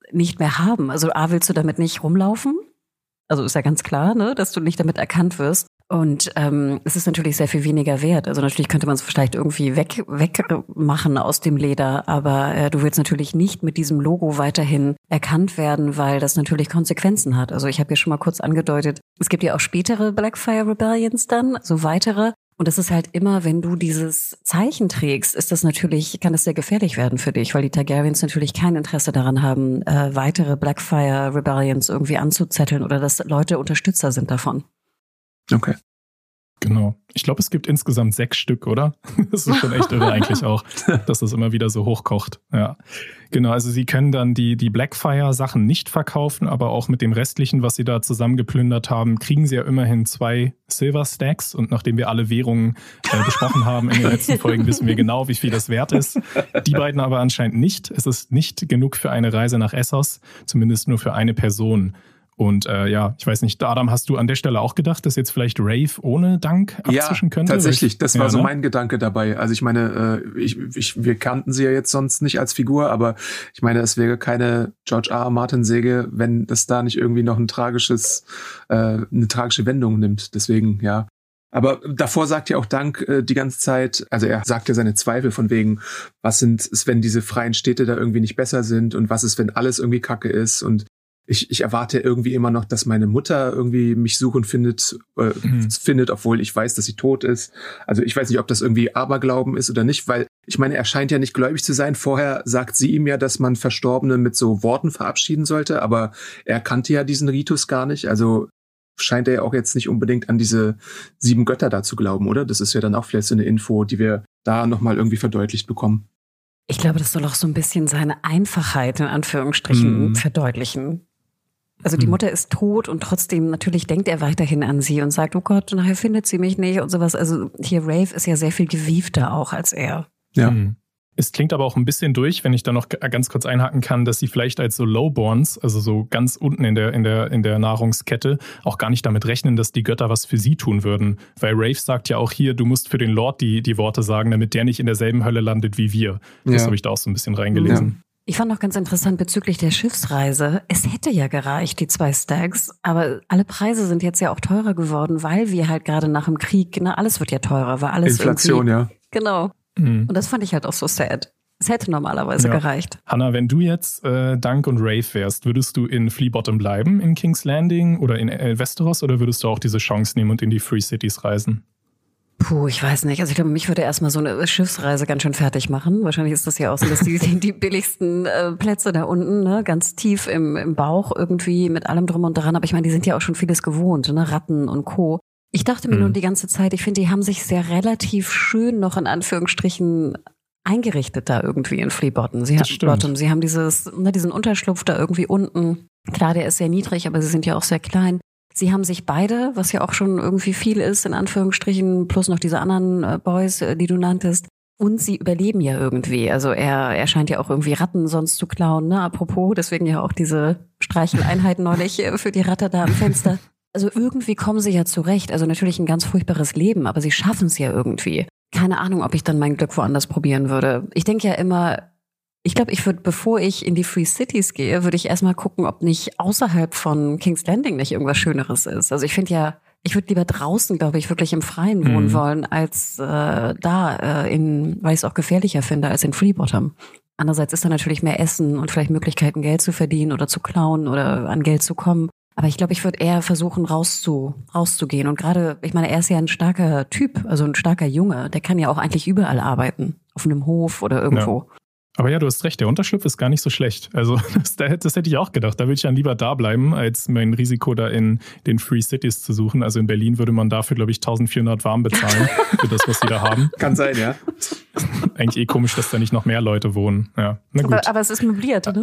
nicht mehr haben. Also A, willst du damit nicht rumlaufen? Also ist ja ganz klar, ne, dass du nicht damit erkannt wirst. Und ähm, es ist natürlich sehr viel weniger wert. Also natürlich könnte man es vielleicht irgendwie weg wegmachen aus dem Leder, aber äh, du willst natürlich nicht mit diesem Logo weiterhin erkannt werden, weil das natürlich Konsequenzen hat. Also ich habe ja schon mal kurz angedeutet, es gibt ja auch spätere Blackfire Rebellions dann, so weitere. Und das ist halt immer, wenn du dieses Zeichen trägst, ist das natürlich, kann das sehr gefährlich werden für dich, weil die Targaryens natürlich kein Interesse daran haben, äh, weitere Blackfire Rebellions irgendwie anzuzetteln oder dass Leute Unterstützer sind davon. Okay. Genau. Ich glaube, es gibt insgesamt sechs Stück, oder? Das ist schon echt irre eigentlich auch, dass das immer wieder so hochkocht. Ja. Genau, also sie können dann die, die Blackfire-Sachen nicht verkaufen, aber auch mit dem Restlichen, was sie da zusammengeplündert haben, kriegen sie ja immerhin zwei Silver Stacks. Und nachdem wir alle Währungen äh, besprochen haben in den letzten Folgen, wissen wir genau, wie viel das wert ist. Die beiden aber anscheinend nicht. Es ist nicht genug für eine Reise nach Essos, zumindest nur für eine Person. Und äh, ja, ich weiß nicht, Adam, hast du an der Stelle auch gedacht, dass jetzt vielleicht Rave ohne Dank abzischen könnte? Ja, tatsächlich, das war ja, so ne? mein Gedanke dabei. Also ich meine, äh, ich, ich, wir kannten sie ja jetzt sonst nicht als Figur, aber ich meine, es wäre keine George R. R. Martin-Säge, wenn das da nicht irgendwie noch ein tragisches, äh, eine tragische Wendung nimmt. Deswegen, ja. Aber davor sagt ja auch Dank äh, die ganze Zeit, also er sagt ja seine Zweifel von wegen, was sind es, wenn diese freien Städte da irgendwie nicht besser sind und was ist, wenn alles irgendwie Kacke ist und Ich, ich erwarte irgendwie immer noch, dass meine Mutter irgendwie mich suchen findet, äh, mhm. findet, obwohl ich weiß, dass sie tot ist. Also ich weiß nicht, ob das irgendwie Aberglauben ist oder nicht, weil ich meine, er scheint ja nicht gläubig zu sein. Vorher sagt sie ihm ja, dass man Verstorbene mit so Worten verabschieden sollte, aber er kannte ja diesen Ritus gar nicht. Also scheint er ja auch jetzt nicht unbedingt an diese sieben Götter da zu glauben, oder? Das ist ja dann auch vielleicht so eine Info, die wir da nochmal irgendwie verdeutlicht bekommen. Ich glaube, das soll auch so ein bisschen seine Einfachheit in Anführungsstrichen mhm. verdeutlichen. Also die Mutter ist tot und trotzdem natürlich denkt er weiterhin an sie und sagt, oh Gott, nachher findet sie mich nicht und sowas. Also hier Rave ist ja sehr viel gewiefter auch als er. Ja. Mhm. Es klingt aber auch ein bisschen durch, wenn ich da noch ganz kurz einhaken kann, dass sie vielleicht als so Lowborns, also so ganz unten in der, in der, in der Nahrungskette, auch gar nicht damit rechnen, dass die Götter was für sie tun würden. Weil Rave sagt ja auch hier, du musst für den Lord die, die Worte sagen, damit der nicht in derselben Hölle landet wie wir. Das ja. habe ich da auch so ein bisschen reingelesen. Ja. Ich fand noch ganz interessant bezüglich der Schiffsreise. Es hätte ja gereicht, die zwei Stacks, aber alle Preise sind jetzt ja auch teurer geworden, weil wir halt gerade nach dem Krieg, ne, alles wird ja teurer, weil alles Inflation, irgendwie, ja. Genau. Mhm. Und das fand ich halt auch so sad. Es hätte normalerweise ja. gereicht. Hanna, wenn du jetzt äh, Dunk und Rave wärst, würdest du in Flea Bottom bleiben, in King's Landing oder in äh, Westeros, oder würdest du auch diese Chance nehmen und in die Free Cities reisen? Puh, ich weiß nicht. Also ich glaube, mich würde erstmal so eine Schiffsreise ganz schön fertig machen. Wahrscheinlich ist das ja auch so, dass die, die billigsten äh, Plätze da unten, ne, ganz tief im, im Bauch irgendwie mit allem drum und dran. Aber ich meine, die sind ja auch schon vieles gewohnt, ne, Ratten und Co. Ich dachte mir mhm. nur die ganze Zeit, ich finde, die haben sich sehr relativ schön noch in Anführungsstrichen eingerichtet da irgendwie in Flea Bottom. Sie, hat, Bottom. Sie haben dieses, ne, diesen Unterschlupf da irgendwie unten. Klar, der ist sehr niedrig, aber sie sind ja auch sehr klein. Sie haben sich beide, was ja auch schon irgendwie viel ist, in Anführungsstrichen, plus noch diese anderen äh, Boys, äh, die du nanntest. Und sie überleben ja irgendwie. Also er, er scheint ja auch irgendwie Ratten sonst zu klauen, ne? Apropos, deswegen ja auch diese Streicheleinheit neulich äh, für die Ratte da am Fenster. Also irgendwie kommen sie ja zurecht. Also natürlich ein ganz furchtbares Leben, aber sie schaffen es ja irgendwie. Keine Ahnung, ob ich dann mein Glück woanders probieren würde. Ich denke ja immer, ich glaube, ich würde, bevor ich in die Free Cities gehe, würde ich erstmal gucken, ob nicht außerhalb von King's Landing nicht irgendwas Schöneres ist. Also ich finde ja, ich würde lieber draußen, glaube ich, wirklich im Freien wohnen mhm. wollen, als äh, da, äh, in, weil ich es auch gefährlicher finde, als in Flea Bottom. Andererseits ist da natürlich mehr Essen und vielleicht Möglichkeiten, Geld zu verdienen oder zu klauen oder an Geld zu kommen. Aber ich glaube, ich würde eher versuchen, rauszu, rauszugehen. Und gerade, ich meine, er ist ja ein starker Typ, also ein starker Junge. Der kann ja auch eigentlich überall arbeiten. Auf einem Hof oder irgendwo. Ja. Aber ja, du hast recht, der Unterschlupf ist gar nicht so schlecht. Also das, das hätte ich auch gedacht. Da würde ich dann lieber da bleiben, als mein Risiko da in den Free Cities zu suchen. Also in Berlin würde man dafür, glaube ich, eintausendvierhundert warm bezahlen für das, was sie da haben. Kann sein, ja. Eigentlich eh komisch, dass da nicht noch mehr Leute wohnen. Ja, na gut. Aber, aber es ist möbliert, oder?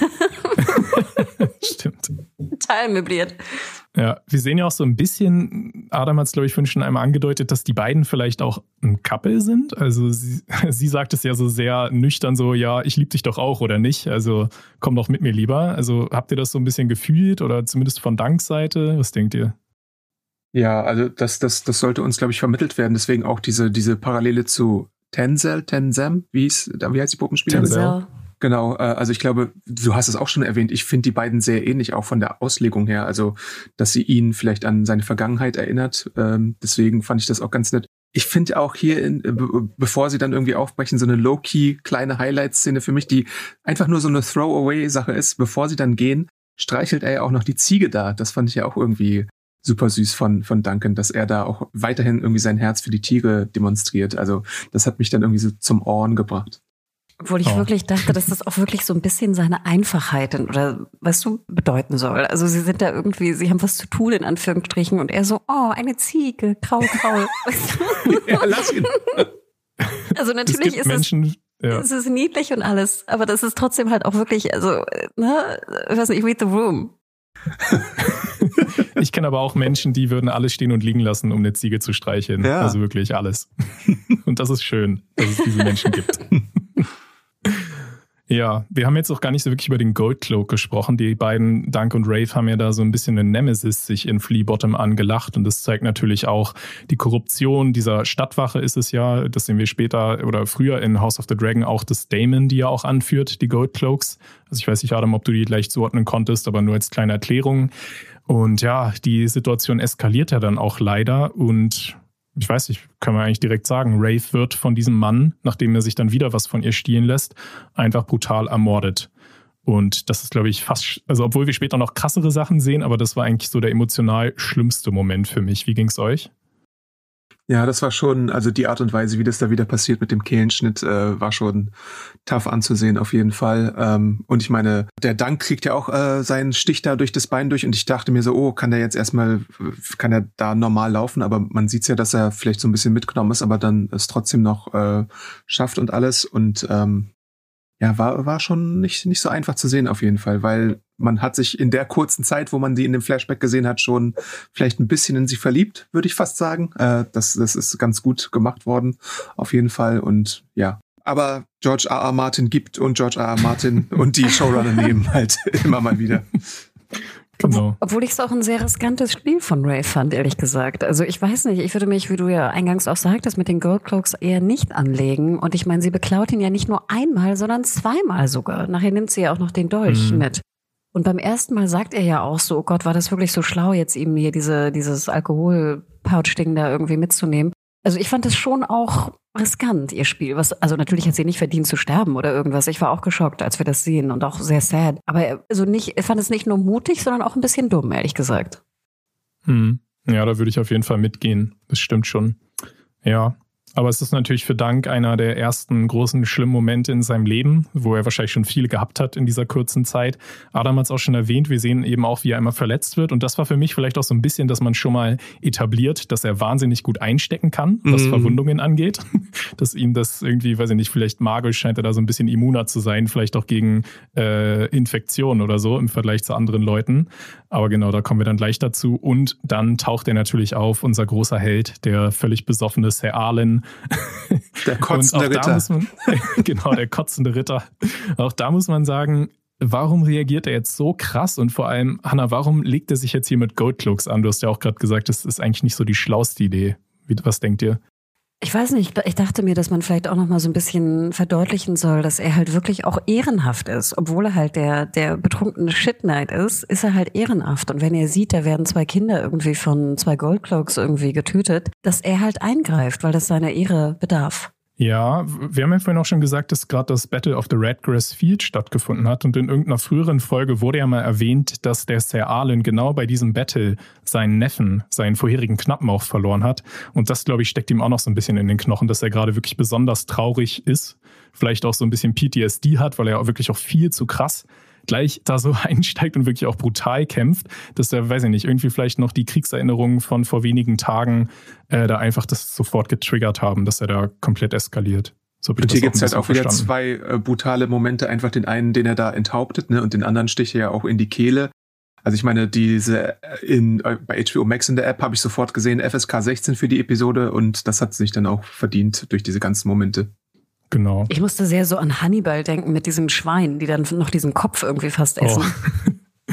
Stimmt. Teilmöbliert. Ja, wir sehen ja auch so ein bisschen, Adam hat es, glaube ich, vorhin schon einmal angedeutet, dass die beiden vielleicht auch ein Couple sind. Also sie, sie sagt es ja so sehr nüchtern so, ja, ich liebe dich doch auch oder nicht. Also komm doch mit mir lieber. Also habt ihr das so ein bisschen gefühlt oder zumindest von Dunks Seite? Was denkt ihr? Ja, also das, das, das sollte uns, glaube ich, vermittelt werden. Deswegen auch diese, diese Parallele zu Tenzel, Tenzem, wie hieß, wie heißt die Puppenspielerin? Tenzel. genau. Also ich glaube, du hast es auch schon erwähnt, ich finde die beiden sehr ähnlich, auch von der Auslegung her. Also, dass sie ihn vielleicht an seine Vergangenheit erinnert. Deswegen fand ich das auch ganz nett. Ich finde auch hier, in, bevor sie dann irgendwie aufbrechen, so eine low-key kleine Highlight-Szene für mich, die einfach nur so eine Throwaway-Sache ist. Bevor sie dann gehen, streichelt er ja auch noch die Ziege da. Das fand ich ja auch irgendwie super süß von, von Duncan, dass er da auch weiterhin irgendwie sein Herz für die Tiere demonstriert. Also das hat mich dann irgendwie so zum Ohren gebracht. Obwohl ich oh. wirklich dachte, dass das auch wirklich so ein bisschen seine Einfachheit oder, weißt du, bedeuten soll. Also sie sind da irgendwie, sie haben was zu tun, in Anführungsstrichen, und er so, oh, eine Ziege, kraul, kraul. Ja, lass ihn. Also natürlich es ist Menschen, es, ja. es ist niedlich und alles, aber das ist trotzdem halt auch wirklich, also, ne, ich weiß nicht, read the room. Ich kenne aber auch Menschen, die würden alles stehen und liegen lassen, um eine Ziege zu streicheln. Ja. Also wirklich alles. Und das ist schön, dass es diese Menschen gibt. Ja, wir haben jetzt auch gar nicht so wirklich über den Gold Cloak gesprochen. Die beiden, Dunk und Rafe, haben ja da so ein bisschen eine Nemesis sich in Flea Bottom angelacht. Und das zeigt natürlich auch die Korruption dieser Stadtwache ist es ja. Das sehen wir später oder früher in House of the Dragon auch das Daemon, die ja auch anführt, die Gold Cloaks. Also ich weiß nicht, Adam, ob du die gleich zuordnen konntest, aber nur als kleine Erklärung. Und ja, die Situation eskaliert ja dann auch leider und ich weiß nicht, kann man eigentlich direkt sagen, Rafe wird von diesem Mann, nachdem er sich dann wieder was von ihr stehlen lässt, einfach brutal ermordet. Und das ist, glaube ich, fast, also obwohl wir später noch krassere Sachen sehen, aber das war eigentlich so der emotional schlimmste Moment für mich. Wie ging's euch? Ja, das war schon, also die Art und Weise, wie das da wieder passiert mit dem Kehlenschnitt, äh, war schon tough anzusehen auf jeden Fall. Ähm, und ich meine, der Dunk kriegt ja auch äh, seinen Stich da durch das Bein durch und ich dachte mir so, oh, kann der jetzt erstmal, kann er da normal laufen? Aber man sieht's ja, dass er vielleicht so ein bisschen mitgenommen ist, aber dann es trotzdem noch äh, schafft und alles. Und ähm, ja, war war schon nicht nicht so einfach zu sehen auf jeden Fall, weil man hat sich in der kurzen Zeit, wo man die in dem Flashback gesehen hat, schon vielleicht ein bisschen in sie verliebt, würde ich fast sagen. Äh, das das ist ganz gut gemacht worden, auf jeden Fall. Und ja, aber George R. R. Martin gibt und George R. R. Martin und die Showrunner nehmen halt immer mal wieder. Genau. Obwohl ich es auch ein sehr riskantes Spiel von Rafe fand, ehrlich gesagt. Also ich weiß nicht, ich würde mich, wie du ja eingangs auch sagtest, mit den Gold Cloaks eher nicht anlegen. Und ich meine, sie beklaut ihn ja nicht nur einmal, sondern zweimal sogar. Nachher nimmt sie ja auch noch den Dolch mhm. mit. Und beim ersten Mal sagt er ja auch so, oh Gott, war das wirklich so schlau, jetzt ihm hier diese, dieses Alkohol-Pouch-Ding da irgendwie mitzunehmen. Also ich fand das schon auch riskant, ihr Spiel. Was, also natürlich hat sie nicht verdient zu sterben oder irgendwas. Ich war auch geschockt, als wir das sehen und auch sehr sad. Aber also nicht, ich fand es nicht nur mutig, sondern auch ein bisschen dumm, ehrlich gesagt. Hm. Ja, da würde ich auf jeden Fall mitgehen. Das stimmt schon. Ja. Aber es ist natürlich für Dunk einer der ersten großen, schlimmen Momente in seinem Leben, wo er wahrscheinlich schon viele gehabt hat in dieser kurzen Zeit. Adam hat es auch schon erwähnt, wir sehen eben auch, wie er immer verletzt wird. Und das war für mich vielleicht auch so ein bisschen, dass man schon mal etabliert, dass er wahnsinnig gut einstecken kann, was mhm. Verwundungen angeht. Dass ihm das irgendwie, weiß ich nicht, vielleicht magisch scheint er da so ein bisschen immuner zu sein, vielleicht auch gegen äh, Infektionen oder so im Vergleich zu anderen Leuten. Aber genau, da kommen wir dann gleich dazu. Und dann taucht er natürlich auf, unser großer Held, der völlig besoffene Sir Arlen. Der kotzende Ritter. Man, genau, der kotzende Ritter. Auch da muss man sagen, warum reagiert er jetzt so krass? Und vor allem, Hannah, warum legt er sich jetzt hier mit Gold Cloaks an? Du hast ja auch gerade gesagt, das ist eigentlich nicht so die schlauste Idee. Wie, was denkt ihr? Ich weiß nicht, ich dachte mir, dass man vielleicht auch noch mal so ein bisschen verdeutlichen soll, dass er halt wirklich auch ehrenhaft ist. Obwohl er halt der, der betrunkene Shit-Knight ist, ist er halt ehrenhaft. Und wenn er sieht, da werden zwei Kinder irgendwie von zwei Gold Cloaks irgendwie getötet, dass er halt eingreift, weil das seiner Ehre bedarf. Ja, wir haben ja vorhin auch schon gesagt, dass gerade das Battle of the Redgrass Field stattgefunden hat und in irgendeiner früheren Folge wurde ja mal erwähnt, dass der Sir Arlen genau bei diesem Battle seinen Neffen, seinen vorherigen Knappen auch verloren hat und das, glaube ich, steckt ihm auch noch so ein bisschen in den Knochen, dass er gerade wirklich besonders traurig ist, vielleicht auch so ein bisschen P T S D hat, weil er auch wirklich auch viel zu krass gleich da so einsteigt und wirklich auch brutal kämpft, dass er, weiß ich nicht, irgendwie vielleicht noch die Kriegserinnerungen von vor wenigen Tagen äh, da einfach das sofort getriggert haben, dass er da komplett eskaliert. So und hier gibt es halt auch wieder zwei äh, brutale Momente, einfach den einen, den er da enthauptet, ne, und den anderen sticht er ja auch in die Kehle. Also ich meine, diese in bei H B O Max in der App habe ich sofort gesehen, F S K sechzehn für die Episode und das hat sich dann auch verdient durch diese ganzen Momente. Genau. Ich musste sehr so an Hannibal denken mit diesen Schweinen, die dann noch diesen Kopf irgendwie fast essen. Oh.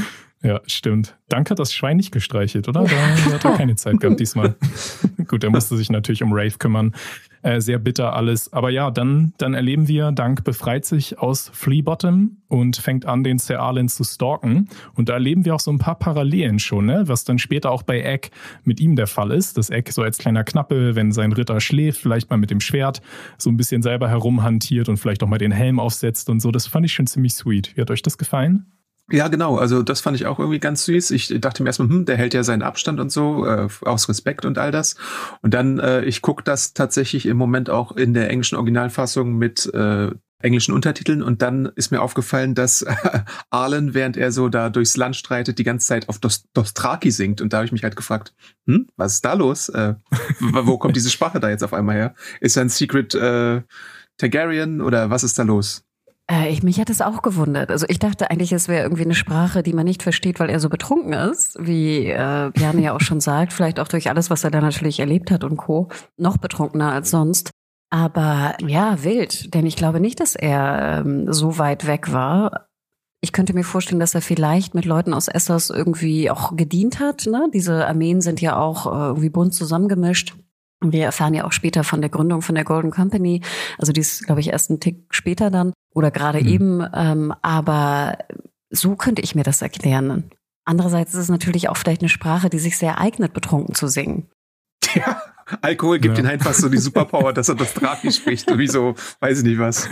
Ja, stimmt. Dank hat das Schwein nicht gestreichelt, oder? Da hat er keine Zeit gehabt diesmal. Gut, er musste sich natürlich um Rafe kümmern. Äh, sehr bitter alles. Aber ja, dann, dann erleben wir, Dank befreit sich aus Fleabottom und fängt an, den Sir Arlen zu stalken. Und da erleben wir auch so ein paar Parallelen schon, ne? Was dann später auch bei Egg mit ihm der Fall ist. Dass Egg so als kleiner Knappe, wenn sein Ritter schläft, vielleicht mal mit dem Schwert so ein bisschen selber herumhantiert und vielleicht auch mal den Helm aufsetzt und so. Das fand ich schon ziemlich sweet. Wie hat euch das gefallen? Ja, genau. Also das fand ich auch irgendwie ganz süß. Ich dachte mir erstmal, hm, der hält ja seinen Abstand und so, äh, aus Respekt und all das. Und dann, äh, ich gucke das tatsächlich im Moment auch in der englischen Originalfassung mit äh, englischen Untertiteln. Und dann ist mir aufgefallen, dass äh, Arlen, während er so da durchs Land streitet, die ganze Zeit auf Dos- Dothraki singt. Und da habe ich mich halt gefragt, hm, was ist da los? Äh, wo kommt diese Sprache da jetzt auf einmal her? Ist er ein Secret äh, Targaryen oder was ist da los? Äh, ich, mich hat es auch gewundert. Also ich dachte eigentlich, es wäre irgendwie eine Sprache, die man nicht versteht, weil er so betrunken ist, wie äh, Bjarne ja auch schon sagt, vielleicht auch durch alles, was er da natürlich erlebt hat und Co. Noch betrunkener als sonst. Aber ja, wild, denn ich glaube nicht, dass er ähm, so weit weg war. Ich könnte mir vorstellen, dass er vielleicht mit Leuten aus Essos irgendwie auch gedient hat. Ne? Diese Armeen sind ja auch äh, irgendwie bunt zusammengemischt. Wir erfahren ja auch später von der Gründung von der Golden Company. Also die ist, glaube ich, erst einen Tick später dann oder gerade mhm. eben. Ähm, aber so könnte ich mir das erklären. Andererseits ist es natürlich auch vielleicht eine Sprache, die sich sehr eignet, betrunken zu singen. Ja, Alkohol gibt ja. ihm einfach so die Superpower, dass er das Dothraki spricht. Wie so, weiß ich nicht was.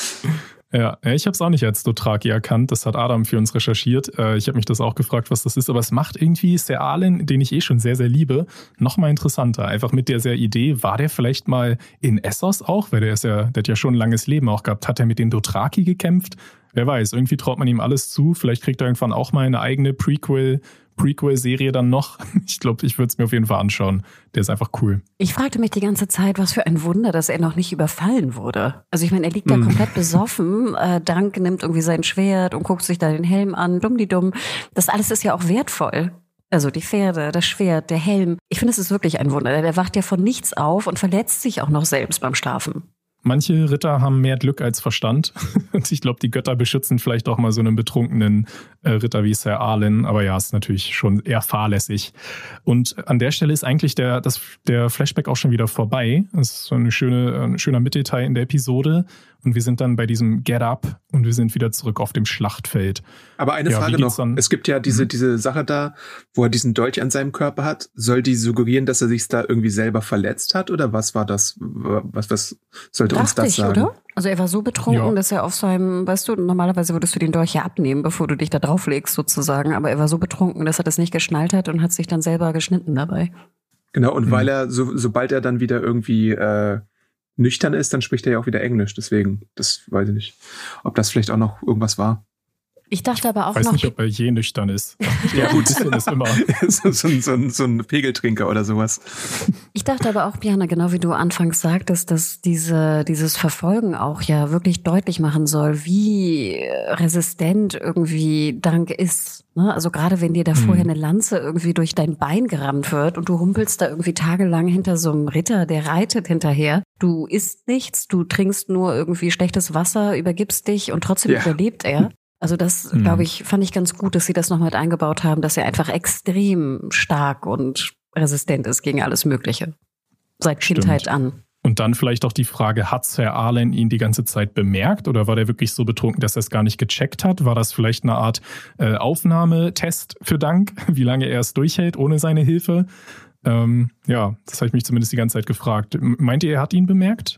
Ja, ich habe es auch nicht als Dothraki erkannt. Das hat Adam für uns recherchiert. Ich habe mich das auch gefragt, was das ist. Aber es macht irgendwie Sir Arlen, den ich eh schon sehr, sehr liebe, noch mal interessanter. Einfach mit der sehr Idee, war der vielleicht mal in Essos auch? Weil der ist ja, der hat ja schon ein langes Leben auch gehabt. Hat er mit den Dothraki gekämpft? Wer weiß, irgendwie traut man ihm alles zu. Vielleicht kriegt er irgendwann auch mal eine eigene Prequel- Prequel-Serie dann noch. Ich glaube, ich würde es mir auf jeden Fall anschauen. Der ist einfach cool. Ich fragte mich die ganze Zeit, was für ein Wunder, dass er noch nicht überfallen wurde. Also ich meine, er liegt da mm. komplett besoffen. Äh, Dank nimmt irgendwie sein Schwert und guckt sich da den Helm an. Dumm-die-dumm. Das alles ist ja auch wertvoll. Also die Pferde, das Schwert, der Helm. Ich finde, es ist wirklich ein Wunder. Der wacht ja von nichts auf und verletzt sich auch noch selbst beim Schlafen. Manche Ritter haben mehr Glück als Verstand. Und ich glaube, die Götter beschützen vielleicht auch mal so einen betrunkenen äh, Ritter wie Sir Arlen. Aber ja, ist natürlich schon eher fahrlässig. Und an der Stelle ist eigentlich der, das, der Flashback auch schon wieder vorbei. Das ist so eine schöne, ein schöner Mitteldteil in der Episode. Und wir sind dann bei diesem Get Up und wir sind wieder zurück auf dem Schlachtfeld. Aber eine ja, Frage noch. Dann? Es gibt ja diese, diese Sache da, wo er diesen Dolch an seinem Körper hat. Soll die suggerieren, dass er sich da irgendwie selber verletzt hat? Oder was war das? Was, was sollte uns das sagen? Oder? Also er war so betrunken, ja. dass er auf seinem, weißt du, normalerweise würdest du den Dolch ja abnehmen, bevor du dich da drauflegst sozusagen. Aber er war so betrunken, dass er das nicht geschnallt hat und hat sich dann selber geschnitten dabei. Genau, und mhm. weil er, so, sobald er dann wieder irgendwie äh, nüchtern ist, dann spricht er ja auch wieder Englisch. Deswegen, das weiß ich nicht, ob das vielleicht auch noch irgendwas war. Ich dachte aber auch noch... Ich weiß noch nicht, ob er je nüchtern ist. Ja gut, das ist immer. so, so, so, so ein Pegeltrinker oder sowas. Ich dachte aber auch, Bjarne, genau wie du anfangs sagtest, dass diese, dieses Verfolgen auch ja wirklich deutlich machen soll, wie resistent irgendwie Dank ist. Ne? Also gerade wenn dir da vorher eine Lanze irgendwie durch dein Bein gerammt wird und du humpelst da irgendwie tagelang hinter so einem Ritter, der reitet hinterher. Du isst nichts, du trinkst nur irgendwie schlechtes Wasser, übergibst dich und trotzdem ja. überlebt er. Also das, mhm. glaube ich, fand ich ganz gut, dass sie das noch mit eingebaut haben, dass er einfach extrem stark und resistent ist gegen alles Mögliche. Seit Kindheit Stimmt. an. Und dann vielleicht auch die Frage, hat Sir Arlen ihn die ganze Zeit bemerkt oder war der wirklich so betrunken, dass er es gar nicht gecheckt hat? War das vielleicht eine Art äh, Aufnahmetest für Dank, wie lange er es durchhält ohne seine Hilfe? Ähm, ja, das habe ich mich zumindest die ganze Zeit gefragt. Meint ihr, er hat ihn bemerkt?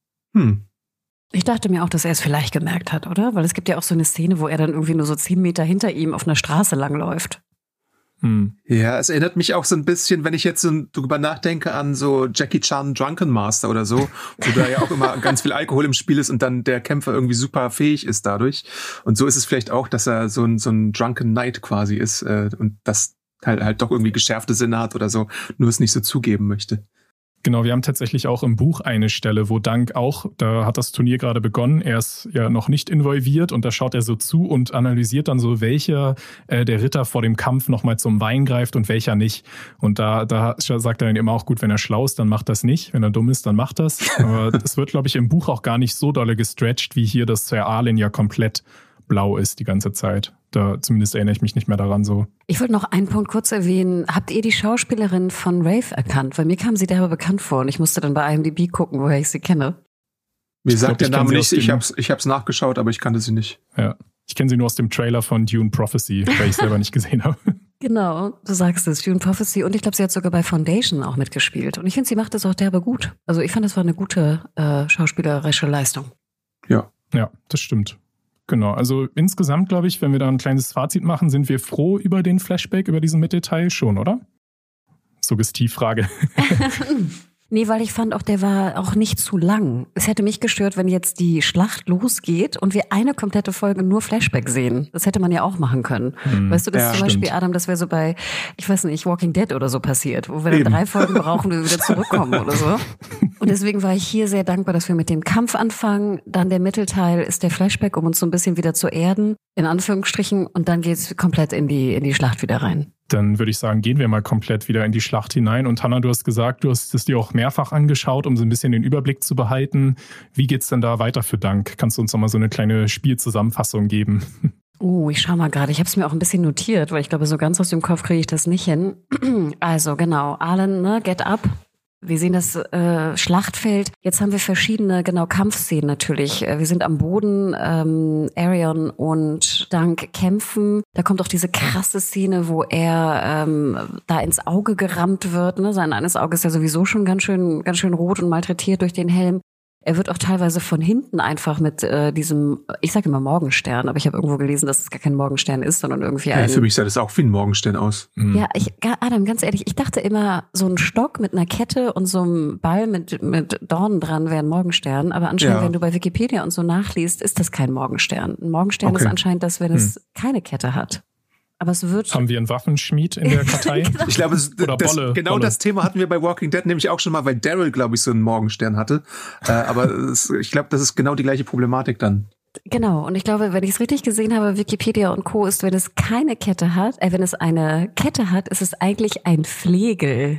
Hm. Ich dachte mir auch, dass er es vielleicht gemerkt hat, oder? Weil es gibt ja auch so eine Szene, wo er dann irgendwie nur so zehn Meter hinter ihm auf einer Straße langläuft. Hm. Ja, es erinnert mich auch so ein bisschen, wenn ich jetzt so drüber nachdenke, an so Jackie Chan Drunken Master oder so, wo da ja auch immer ganz viel Alkohol im Spiel ist und dann der Kämpfer irgendwie super fähig ist dadurch. Und so ist es vielleicht auch, dass er so ein, so ein Drunken Knight quasi ist äh, und das halt, halt doch irgendwie geschärfte Sinne hat oder so, nur es nicht so zugeben möchte. Genau, wir haben tatsächlich auch im Buch eine Stelle, wo Dank auch, da hat das Turnier gerade begonnen, er ist ja noch nicht involviert und da schaut er so zu und analysiert dann so, welcher äh, der Ritter vor dem Kampf nochmal zum Wein greift und welcher nicht. Und da, da sagt er dann immer auch, gut, wenn er schlau ist, dann macht das nicht, wenn er dumm ist, dann macht das. Aber es wird, glaube ich, im Buch auch gar nicht so dolle gestretched, wie hier das Sir Arlen ja komplett blau ist die ganze Zeit. Da zumindest erinnere ich mich nicht mehr daran so. Ich wollte noch einen Punkt kurz erwähnen. Habt ihr die Schauspielerin von Rafe erkannt? Weil mir kam sie darüber bekannt vor und ich musste dann bei I M D B gucken, woher ich sie kenne. Mir sagt der Name nicht, ich hab's, ich hab's nachgeschaut, aber ich kannte sie nicht. Ja, ich kenne sie nur aus dem Trailer von Dune Prophecy, weil ich selber nicht gesehen habe. Genau, du sagst es, Dune Prophecy. Und ich glaube, sie hat sogar bei Foundation auch mitgespielt. Und ich finde, sie macht das auch derbe gut. Also ich fand, das war eine gute äh, schauspielerische Leistung. Ja. Ja, das stimmt. Genau, also insgesamt, glaube ich, wenn wir da ein kleines Fazit machen, sind wir froh über den Flashback, über diesen Mittelteil schon, oder? Suggestivfrage. Nee, weil ich fand auch, der war auch nicht zu lang. Es hätte mich gestört, wenn jetzt die Schlacht losgeht und wir eine komplette Folge nur Flashback sehen. Das hätte man ja auch machen können. Hm. Weißt du, das ja, zum Beispiel, stimmt. Adam, das wäre so bei, ich weiß nicht, Walking Dead oder so passiert, wo wir dann Eben. drei Folgen brauchen, bis wir wieder zurückkommen oder so. Und deswegen war ich hier sehr dankbar, dass wir mit dem Kampf anfangen. Dann der Mittelteil ist der Flashback, um uns so ein bisschen wieder zu erden, in Anführungsstrichen. Und dann geht's komplett in die, in die Schlacht wieder rein. Dann würde ich sagen, gehen wir mal komplett wieder in die Schlacht hinein. Und Hannah, du hast gesagt, du hast es dir auch mehrfach angeschaut, um so ein bisschen den Überblick zu behalten. Wie geht's denn da weiter für Dunk? Kannst du uns noch mal so eine kleine Spielzusammenfassung geben? Oh, ich schau mal gerade. Ich habe es mir auch ein bisschen notiert, weil ich glaube, so ganz aus dem Kopf kriege ich das nicht hin. Also genau, Alan, ne, get up. Wir sehen das äh, Schlachtfeld. Jetzt haben wir verschiedene, genau, Kampfszenen natürlich. Wir sind am Boden, ähm, Arion und Dunk kämpfen. Da kommt auch diese krasse Szene, wo er ähm, da ins Auge gerammt wird. Ne? Sein eines Auge ist ja sowieso schon ganz schön, ganz schön rot und malträtiert durch den Helm. Er wird auch teilweise von hinten einfach mit äh, diesem, ich sage immer Morgenstern, aber ich habe irgendwo gelesen, dass es gar kein Morgenstern ist, sondern irgendwie ja, ein... Für mich sah das auch wie ein Morgenstern aus. Mhm. Ja, ich, Adam, ganz ehrlich, ich dachte immer, so ein Stock mit einer Kette und so einem Ball mit mit Dornen dran wäre ein Morgenstern, aber anscheinend, ja. wenn du bei Wikipedia und so nachliest, ist das kein Morgenstern. Ein Morgenstern okay. ist anscheinend das, wenn es hm. keine Kette hat. Aber es wird... Haben wir einen Waffenschmied in der Kartei? Genau. Ich glaube, das, das, Bolle, genau Bolle. das Thema hatten wir bei Walking Dead nämlich auch schon mal, weil Daryl, glaube ich, so einen Morgenstern hatte. äh, aber es, ich glaube, das ist genau die gleiche Problematik dann. Genau, und ich glaube, wenn ich es richtig gesehen habe, Wikipedia und Co. ist, wenn es keine Kette hat, äh, wenn es eine Kette hat, ist es eigentlich ein Flegel.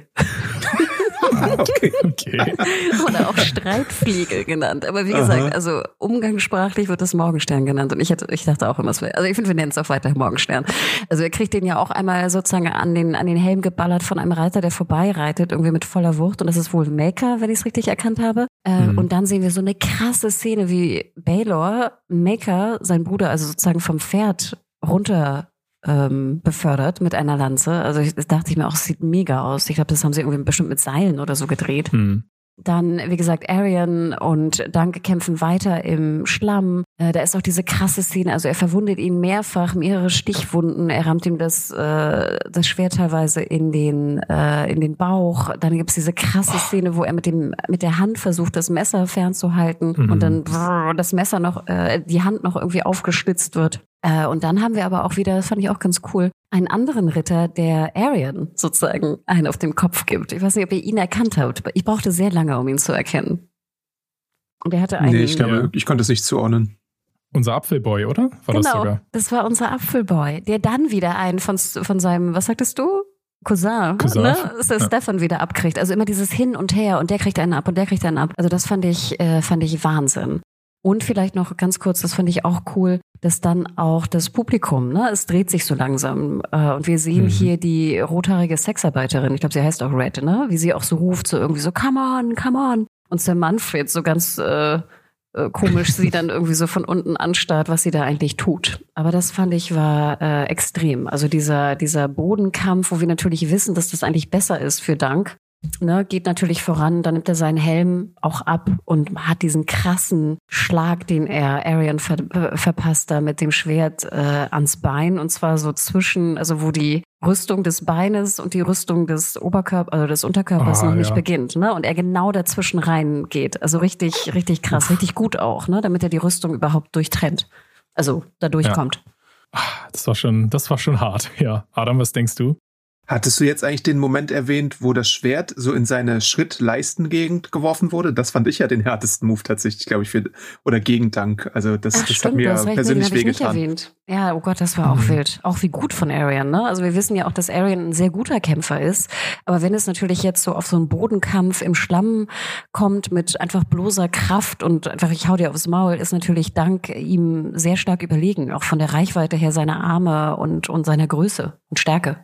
Okay. okay. Oder auch Streitfliegel genannt. Aber wie gesagt, Aha. also umgangssprachlich wird das Morgenstern genannt. Und ich, hätte, ich dachte auch immer, es wäre, also ich finde, wir nennen es auch weiter Morgenstern. Also er kriegt den ja auch einmal sozusagen an den, an den Helm geballert von einem Reiter, der vorbeireitet, irgendwie mit voller Wucht. Und das ist wohl Maker, wenn ich es richtig erkannt habe. Äh, mhm. Und dann sehen wir so eine krasse Szene, wie Baylor Maker, sein Bruder, also sozusagen vom Pferd runter Ähm, befördert mit einer Lanze. Also ich, das dachte ich mir auch, es sieht mega aus. Ich glaube, das haben sie irgendwie bestimmt mit Seilen oder so gedreht. Hm. Dann, wie gesagt, Arion und Dunk kämpfen weiter im Schlamm. Äh, da ist auch diese krasse Szene, also er verwundet ihn mehrfach, mehrere Stichwunden. Er rammt ihm das, äh, das Schwert teilweise in den, äh, in den Bauch. Dann gibt's diese krasse Szene, wo er mit dem, mit der Hand versucht, das Messer fernzuhalten mhm. und dann brrr, das Messer noch, äh, die Hand noch irgendwie aufgeschlitzt wird. Äh, und dann haben wir aber auch wieder, das fand ich auch ganz cool, einen anderen Ritter, der Arion sozusagen einen auf den Kopf gibt. Ich weiß nicht, ob ihr ihn erkannt habt. Ich brauchte sehr lange, um ihn zu erkennen. Und er hatte einen... Nee, ich glaube, ja. ich konnte es nicht zuordnen. Unser Apfelboy, oder? War genau, das sogar? Das war unser Apfelboy, der dann wieder einen von, von seinem, was sagtest du? Cousin, Cousin. Ne? Dass der ja. Stefan wieder abkriegt. Also immer dieses Hin und Her und der kriegt einen ab und der kriegt einen ab. Also das fand ich, äh, fand ich Wahnsinn. Und vielleicht noch ganz kurz, das fand ich auch cool, dass dann auch das Publikum, ne, es dreht sich so langsam. Äh, und wir sehen mhm. hier die rothaarige Sexarbeiterin, ich glaube, sie heißt auch Red, ne? Wie sie auch so ruft, so irgendwie so, come on, come on. Und Sir Manfred so ganz äh, äh, komisch sie dann irgendwie so von unten anstarrt, was sie da eigentlich tut. Aber das fand ich war äh, extrem. Also dieser, dieser Bodenkampf, wo wir natürlich wissen, dass das eigentlich besser ist für Dunk. Ne, geht natürlich voran, dann nimmt er seinen Helm auch ab und hat diesen krassen Schlag, den er Arion ver äh, verpasst, da mit dem Schwert äh, ans Bein, und zwar so zwischen, also wo die Rüstung des Beines und die Rüstung des Oberkörpers, also des Unterkörpers ah, noch nicht ja. beginnt, ne? Und er genau dazwischen reingeht. Also richtig, richtig krass, richtig gut auch, ne? Damit er die Rüstung überhaupt durchtrennt. Also da durchkommt. Ja. Das war schon, das war schon hart, ja. Adam, was denkst du? Hattest du jetzt eigentlich den Moment erwähnt, wo das Schwert so in seine Schritt-Leisten-Gegend geworfen wurde? Das fand ich ja den härtesten Move tatsächlich, glaube ich, für, oder Gegendank. Also das, Ach, das stimmt, hat mir das persönlich den wehgetan. Ich nicht erwähnt. Ja, oh Gott, das war auch mhm. wild. Auch wie gut von Arian, ne? Also wir wissen ja auch, dass Arian ein sehr guter Kämpfer ist. Aber wenn es natürlich jetzt so auf so einen Bodenkampf im Schlamm kommt mit einfach bloßer Kraft und einfach ich hau dir aufs Maul, ist natürlich Dank ihm sehr stark überlegen. Auch von der Reichweite her seiner Arme und, und seiner Größe und Stärke.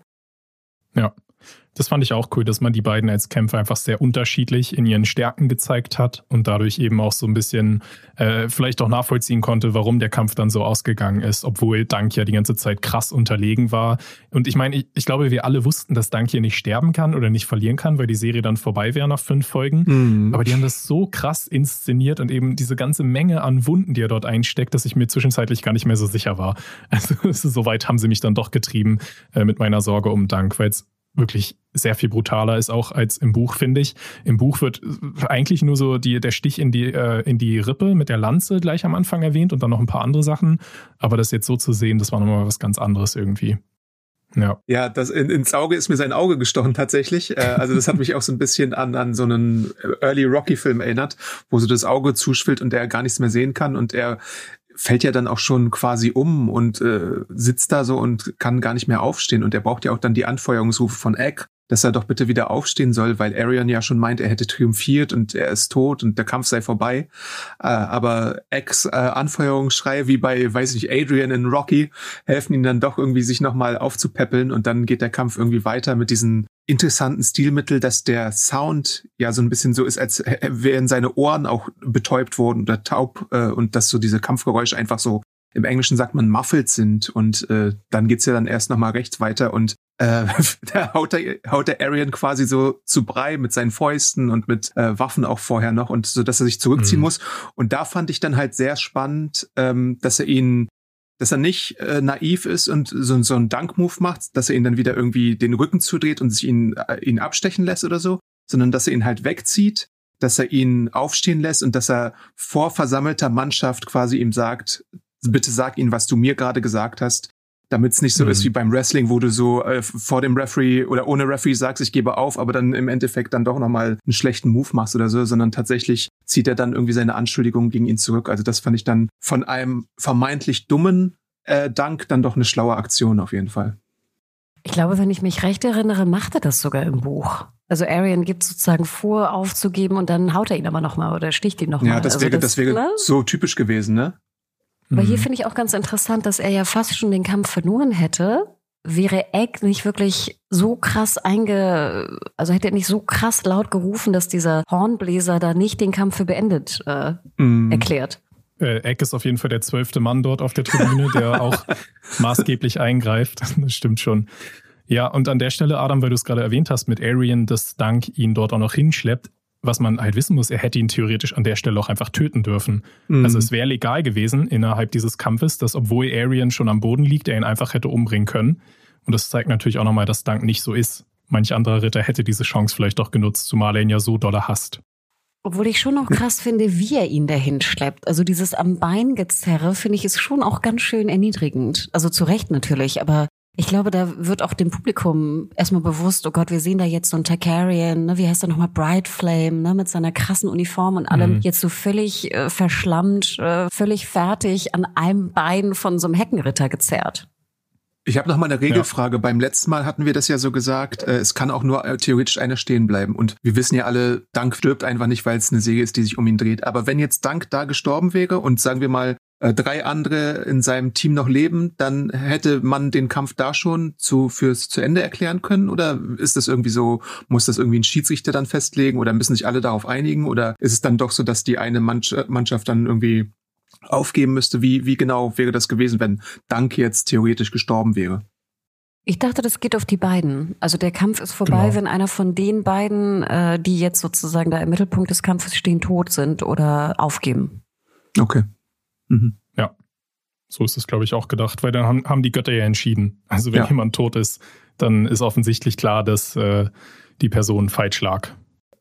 Ja. Das fand ich auch cool, dass man die beiden als Kämpfer einfach sehr unterschiedlich in ihren Stärken gezeigt hat und dadurch eben auch so ein bisschen äh, vielleicht auch nachvollziehen konnte, warum der Kampf dann so ausgegangen ist, obwohl Dank ja die ganze Zeit krass unterlegen war. Und ich meine, ich, ich glaube, wir alle wussten, dass Dank hier nicht sterben kann oder nicht verlieren kann, weil die Serie dann vorbei wäre nach fünf Folgen. Mhm. Aber die haben das so krass inszeniert und eben diese ganze Menge an Wunden, die er dort einsteckt, dass ich mir zwischenzeitlich gar nicht mehr so sicher war. Also so weit haben sie mich dann doch getrieben äh, mit meiner Sorge um Dank, weil es wirklich sehr viel brutaler ist auch als im Buch, finde ich. Im Buch wird eigentlich nur so die, der Stich in die, äh, in die Rippe mit der Lanze gleich am Anfang erwähnt und dann noch ein paar andere Sachen. Aber das jetzt so zu sehen, das war nochmal was ganz anderes irgendwie. Ja, ja, das in, ins Auge ist mir sein Auge gestochen tatsächlich. Äh, also das hat mich auch so ein bisschen an, an so einen Early Rocky-Film erinnert, wo so das Auge zuschwillt und er gar nichts mehr sehen kann und er fällt ja dann auch schon quasi um und äh, sitzt da so und kann gar nicht mehr aufstehen. Und er braucht ja auch dann die Anfeuerungsrufe von Egg, dass er doch bitte wieder aufstehen soll, weil Arian ja schon meint, er hätte triumphiert und er ist tot und der Kampf sei vorbei. Äh, aber Eggs äh, Anfeuerungsschreie, wie bei, weiß ich, Adrian in Rocky, helfen ihm dann doch irgendwie, sich nochmal aufzupäppeln und dann geht der Kampf irgendwie weiter mit diesen interessanten Stilmittel, dass der Sound ja so ein bisschen so ist, als wären seine Ohren auch betäubt worden oder taub äh, und dass so diese Kampfgeräusche einfach so, im Englischen sagt man muffled sind und äh, dann geht's ja dann erst nochmal rechts weiter und äh, da haut der, haut der Arian quasi so zu Brei mit seinen Fäusten und mit äh, Waffen auch vorher noch und so, dass er sich zurückziehen mhm. muss und da fand ich dann halt sehr spannend, ähm, dass er ihn dass er nicht äh, naiv ist und so, so einen Dunk-Move macht, dass er ihn dann wieder irgendwie den Rücken zudreht und sich ihn, äh, ihn abstechen lässt oder so, sondern dass er ihn halt wegzieht, dass er ihn aufstehen lässt und dass er vor versammelter Mannschaft quasi ihm sagt, bitte sag ihnen, was du mir gerade gesagt hast, damit es nicht so mhm. ist wie beim Wrestling, wo du so äh, vor dem Referee oder ohne Referee sagst, ich gebe auf, aber dann im Endeffekt dann doch nochmal einen schlechten Move machst oder so, sondern tatsächlich zieht er dann irgendwie seine Anschuldigungen gegen ihn zurück. Also das fand ich dann von einem vermeintlich dummen äh, Dank dann doch eine schlaue Aktion auf jeden Fall. Ich glaube, wenn ich mich recht erinnere, macht er das sogar im Buch. Also Arian gibt sozusagen vor, aufzugeben und dann haut er ihn aber nochmal oder sticht ihn nochmal. Ja, das also wäre, das, das wäre ne? so typisch gewesen, ne? Aber hier finde ich auch ganz interessant, dass er ja fast schon den Kampf verloren hätte, wäre Egg nicht wirklich so krass einge... Also hätte er nicht so krass laut gerufen, dass dieser Hornbläser da nicht den Kampf für beendet äh, mm. erklärt. Äh, Egg ist auf jeden Fall der zwölfte Mann dort auf der Tribüne, der auch maßgeblich eingreift. Das stimmt schon. Ja, und an der Stelle, Adam, weil du es gerade erwähnt hast mit Arian, dass Dunk ihn dort auch noch hinschleppt, was man halt wissen muss, er hätte ihn theoretisch an der Stelle auch einfach töten dürfen. Mhm. Also es wäre legal gewesen innerhalb dieses Kampfes, dass obwohl Arian schon am Boden liegt, er ihn einfach hätte umbringen können. Und das zeigt natürlich auch nochmal, dass Dunk nicht so ist. Manch anderer Ritter hätte diese Chance vielleicht doch genutzt, zumal er ihn ja so dolle hasst. Obwohl ich schon noch krass finde, wie er ihn dahin schleppt. Also dieses am Bein gezerre, finde ich, ist schon auch ganz schön erniedrigend. Also zu Recht natürlich, aber ich glaube, da wird auch dem Publikum erstmal bewusst, oh Gott, wir sehen da jetzt so einen Targaryen, ne, wie heißt er nochmal, Bright Flame, ne, mit seiner krassen Uniform und allem, mhm. jetzt so völlig äh, verschlammt, äh, völlig fertig an einem Bein von so einem Heckenritter gezerrt. Ich habe noch mal eine Regelfrage. Ja. Beim letzten Mal hatten wir das ja so gesagt, äh, es kann auch nur äh, theoretisch einer stehen bleiben. Und wir wissen ja alle, Dunk stirbt einfach nicht, weil es eine Säge ist, die sich um ihn dreht. Aber wenn jetzt Dunk da gestorben wäre und sagen wir mal, äh, drei andere in seinem Team noch leben, dann hätte man den Kampf da schon zu fürs zu Ende erklären können? Oder ist das irgendwie so, muss das irgendwie ein Schiedsrichter dann festlegen? Oder müssen sich alle darauf einigen? Oder ist es dann doch so, dass die eine Mannschaft dann irgendwie aufgeben müsste? Wie, wie genau wäre das gewesen, wenn Dunk jetzt theoretisch gestorben wäre? Ich dachte, das geht auf die beiden. Also der Kampf ist vorbei, genau. wenn einer von den beiden, äh, die jetzt sozusagen da im Mittelpunkt des Kampfes stehen, tot sind oder aufgeben. Okay. Mhm. Ja, so ist es, glaube ich, auch gedacht, weil dann haben, haben die Götter ja entschieden. Also wenn ja. jemand tot ist, dann ist offensichtlich klar, dass äh, die Person falsch lag.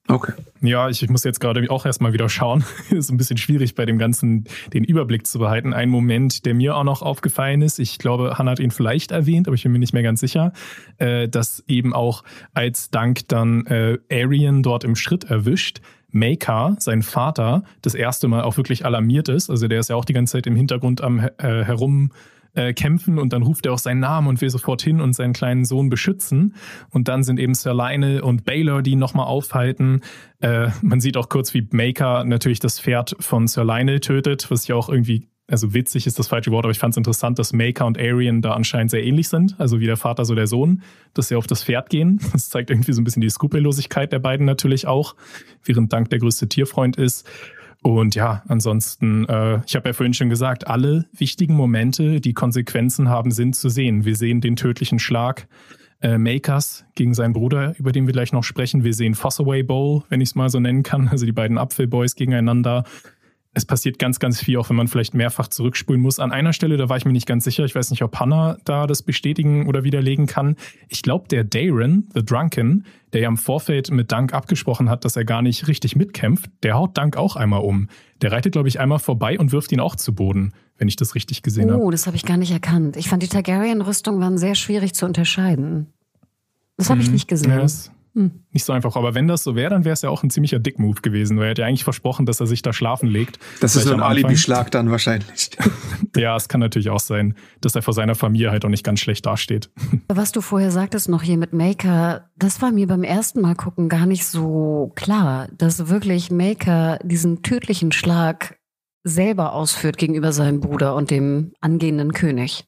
Okay. Ja, ich, ich muss jetzt gerade auch erstmal wieder schauen. Ist ein bisschen schwierig bei dem Ganzen, den Überblick zu behalten. Ein Moment, der mir auch noch aufgefallen ist, ich glaube, Hannah hat ihn vielleicht erwähnt, aber ich bin mir nicht mehr ganz sicher, äh, dass eben auch als Dunk dann äh, Arian dort im Schritt erwischt, Maker, sein Vater, das erste Mal auch wirklich alarmiert ist. Also der ist ja auch die ganze Zeit im Hintergrund am äh, herum Äh, kämpfen und dann ruft er auch seinen Namen und will sofort hin und seinen kleinen Sohn beschützen. Und dann sind eben Sir Lionel und Baylor, die ihn nochmal aufhalten. Äh, man sieht auch kurz, wie Maker natürlich das Pferd von Sir Lionel tötet, was ja auch irgendwie, also witzig ist das falsche Wort, aber ich fand es interessant, dass Maker und Arian da anscheinend sehr ähnlich sind, also wie der Vater, so der Sohn, dass sie auf das Pferd gehen. Das zeigt irgendwie so ein bisschen die Skrupellosigkeit der beiden natürlich auch, während Dunk der größte Tierfreund ist. Und ja, ansonsten, äh, ich habe ja vorhin schon gesagt, alle wichtigen Momente, die Konsequenzen haben, sind zu sehen. Wir sehen den tödlichen Schlag äh, Makers gegen seinen Bruder, über den wir gleich noch sprechen. Wir sehen Fossaway Bowl, wenn ich es mal so nennen kann, also die beiden Apfelboys gegeneinander. Es passiert ganz, ganz viel, auch wenn man vielleicht mehrfach zurückspulen muss. An einer Stelle, da war ich mir nicht ganz sicher, ich weiß nicht, ob Hannah da das bestätigen oder widerlegen kann. Ich glaube, der Daron, The Drunken, der ja im Vorfeld mit Dunk abgesprochen hat, dass er gar nicht richtig mitkämpft, der haut Dunk auch einmal um. Der reitet, glaube ich, einmal vorbei und wirft ihn auch zu Boden, wenn ich das richtig gesehen habe. Oh, das habe ich gar nicht erkannt. Ich fand, die Targaryen-Rüstungen waren sehr schwierig zu unterscheiden. Das habe ich nicht gesehen. Ja, nicht so einfach, aber wenn das so wäre, dann wäre es ja auch ein ziemlicher Dick-Move gewesen, weil er hat ja eigentlich versprochen, dass er sich da schlafen legt. Das ist so ein Alibi-Schlag dann wahrscheinlich. Ja, es kann natürlich auch sein, dass er vor seiner Familie halt auch nicht ganz schlecht dasteht. Was du vorher sagtest noch hier mit Maker, das war mir beim ersten Mal gucken gar nicht so klar, dass wirklich Maker diesen tödlichen Schlag selber ausführt gegenüber seinem Bruder und dem angehenden König.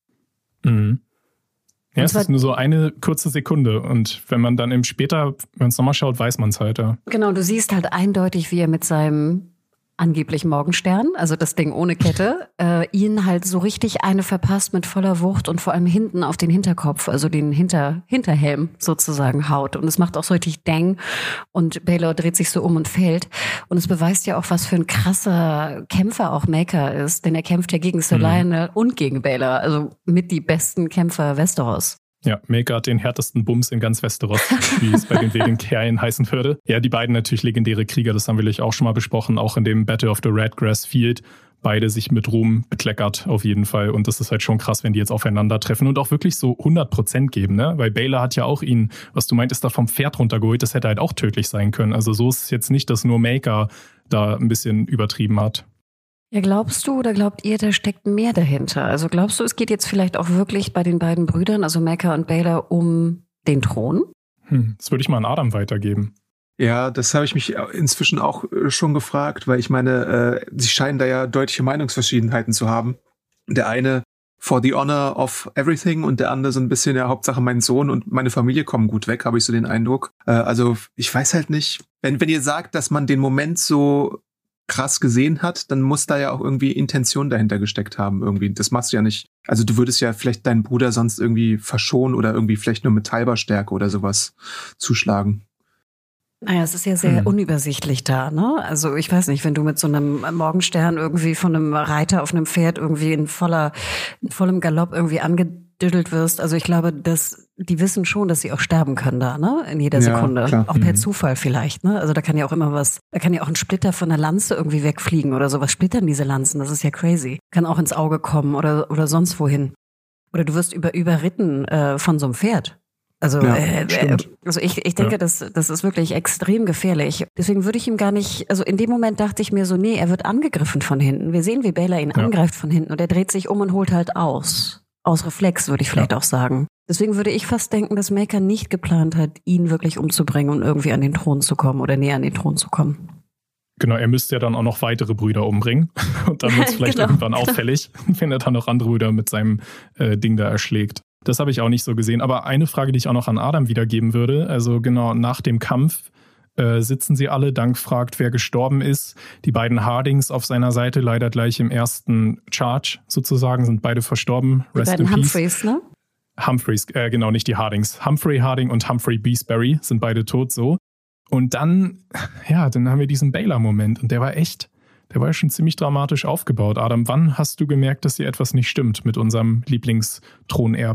Mhm. Ja, es ist nur so eine kurze Sekunde und wenn man dann eben später, wenn man es nochmal schaut, weiß man es halt, ja. Genau, du siehst halt eindeutig, wie er mit seinem angeblich Morgenstern, also das Ding ohne Kette, äh, ihn halt so richtig eine verpasst mit voller Wucht und vor allem hinten auf den Hinterkopf, also den Hinter, Hinterhelm sozusagen haut. Und es macht auch so richtig Dang und Baylor dreht sich so um und fällt. Und es beweist ja auch, was für ein krasser Kämpfer auch Maker ist, denn er kämpft ja gegen Sir Lionel mhm. und gegen Baylor, also mit die besten Kämpfer Westeros. Ja, Maker hat den härtesten Bums in ganz Westeros, wie es bei den wenigen Kerlen heißen würde. Ja, die beiden natürlich legendäre Krieger, das haben wir auch schon mal besprochen, auch in dem Battle of the Redgrass Field. Beide sich mit Ruhm bekleckert auf jeden Fall und das ist halt schon krass, wenn die jetzt aufeinandertreffen und auch wirklich so hundert Prozent geben, ne? Weil Baylor hat ja auch ihn, was du meintest, da vom Pferd runtergeholt, das hätte halt auch tödlich sein können. Also so ist es jetzt nicht, dass nur Maker da ein bisschen übertrieben hat. Ja, glaubst du oder glaubt ihr, da steckt mehr dahinter? Also glaubst du, es geht jetzt vielleicht auch wirklich bei den beiden Brüdern, also Maker und Baylor, um den Thron? Hm, das würde ich mal an Adam weitergeben. Ja, das habe ich mich inzwischen auch schon gefragt, weil ich meine, äh, sie scheinen da ja deutliche Meinungsverschiedenheiten zu haben. Der eine for the honor of everything und der andere so ein bisschen, ja, Hauptsache mein Sohn und meine Familie kommen gut weg, habe ich so den Eindruck. Äh, also ich weiß halt nicht, wenn, wenn ihr sagt, dass man den Moment so krass gesehen hat, dann muss da ja auch irgendwie Intention dahinter gesteckt haben irgendwie. Das machst du ja nicht. Also du würdest ja vielleicht deinen Bruder sonst irgendwie verschonen oder irgendwie vielleicht nur mit Treiberstärke oder sowas zuschlagen. Naja, es ist ja sehr hm. unübersichtlich da, ne? Also ich weiß nicht, wenn du mit so einem Morgenstern irgendwie von einem Reiter auf einem Pferd irgendwie in voller, in vollem Galopp irgendwie angedüdelt wirst. Also ich glaube, dass die wissen schon, dass sie auch sterben können da, ne? In jeder ja, Sekunde. Klar. Auch per mhm. Zufall vielleicht, ne? Also da kann ja auch immer was, da kann ja auch ein Splitter von einer Lanze irgendwie wegfliegen oder so. Was splittern diese Lanzen? Das ist ja crazy. Kann auch ins Auge kommen oder, oder sonst wohin. Oder du wirst über, überritten äh, von so einem Pferd. Also, ja, äh, also ich, ich denke, ja. das, das ist wirklich extrem gefährlich. Deswegen würde ich ihm gar nicht, also in dem Moment dachte ich mir so, nee, er wird angegriffen von hinten. Wir sehen, wie Baylor ihn ja. angreift von hinten und er dreht sich um und holt halt aus. Aus Reflex, würde ich vielleicht ja. auch sagen. Deswegen würde ich fast denken, dass Maker nicht geplant hat, ihn wirklich umzubringen und irgendwie an den Thron zu kommen oder näher an den Thron zu kommen. Genau, er müsste ja dann auch noch weitere Brüder umbringen. Und dann wird es vielleicht genau. irgendwann auffällig, wenn er dann noch andere Brüder mit seinem äh, Ding da erschlägt. Das habe ich auch nicht so gesehen. Aber eine Frage, die ich auch noch an Adam wiedergeben würde. Also genau, nach dem Kampf äh, sitzen sie alle. Dunk fragt, wer gestorben ist. Die beiden Hardings auf seiner Seite, leider gleich im ersten Charge sozusagen, sind beide verstorben. Die Rest beiden in peace. Humphreys, ne? Humphreys, äh, genau, nicht die Hardings. Humphrey Harding und Humphrey Beesbury sind beide tot so. Und dann, ja, dann haben wir diesen Baylor-Moment. Und der war echt, der war ja schon ziemlich dramatisch aufgebaut. Adam, wann hast du gemerkt, dass hier etwas nicht stimmt mit unserem Lieblingsthronerben?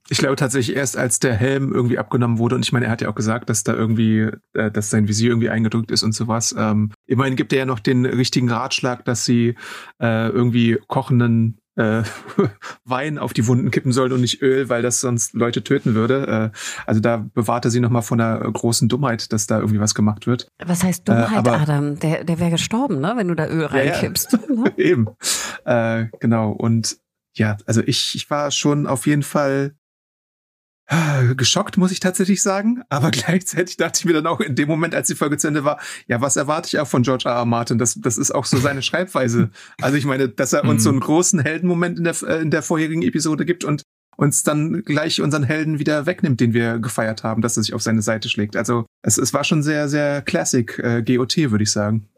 Ich glaube tatsächlich erst, als der Helm irgendwie abgenommen wurde, und ich meine, er hat ja auch gesagt, dass da irgendwie, äh, dass sein Visier irgendwie eingedrückt ist und sowas. Ähm, immerhin gibt er ja noch den richtigen Ratschlag, dass sie äh, irgendwie kochenden äh, Wein auf die Wunden kippen sollen und nicht Öl, weil das sonst Leute töten würde. Äh, also da bewahrt er sie nochmal von einer großen Dummheit, dass da irgendwie was gemacht wird. Was heißt Dummheit, äh, aber, Adam? Der, der wäre gestorben, ne, wenn du da Öl reinkippst. Ja, ja. Eben. Äh, genau. Und ja, also ich, ich war schon auf jeden Fall geschockt, muss ich tatsächlich sagen. Aber gleichzeitig dachte ich mir dann auch in dem Moment, als die Folge zu Ende war, ja, was erwarte ich auch von George R. R. Martin? Das, das ist auch so seine Schreibweise. Also ich meine, dass er uns so einen großen Heldenmoment in der, in der vorherigen Episode gibt und uns dann gleich unseren Helden wieder wegnimmt, den wir gefeiert haben, dass er sich auf seine Seite schlägt. Also es, es war schon sehr, sehr Classic äh, G O T, würde ich sagen.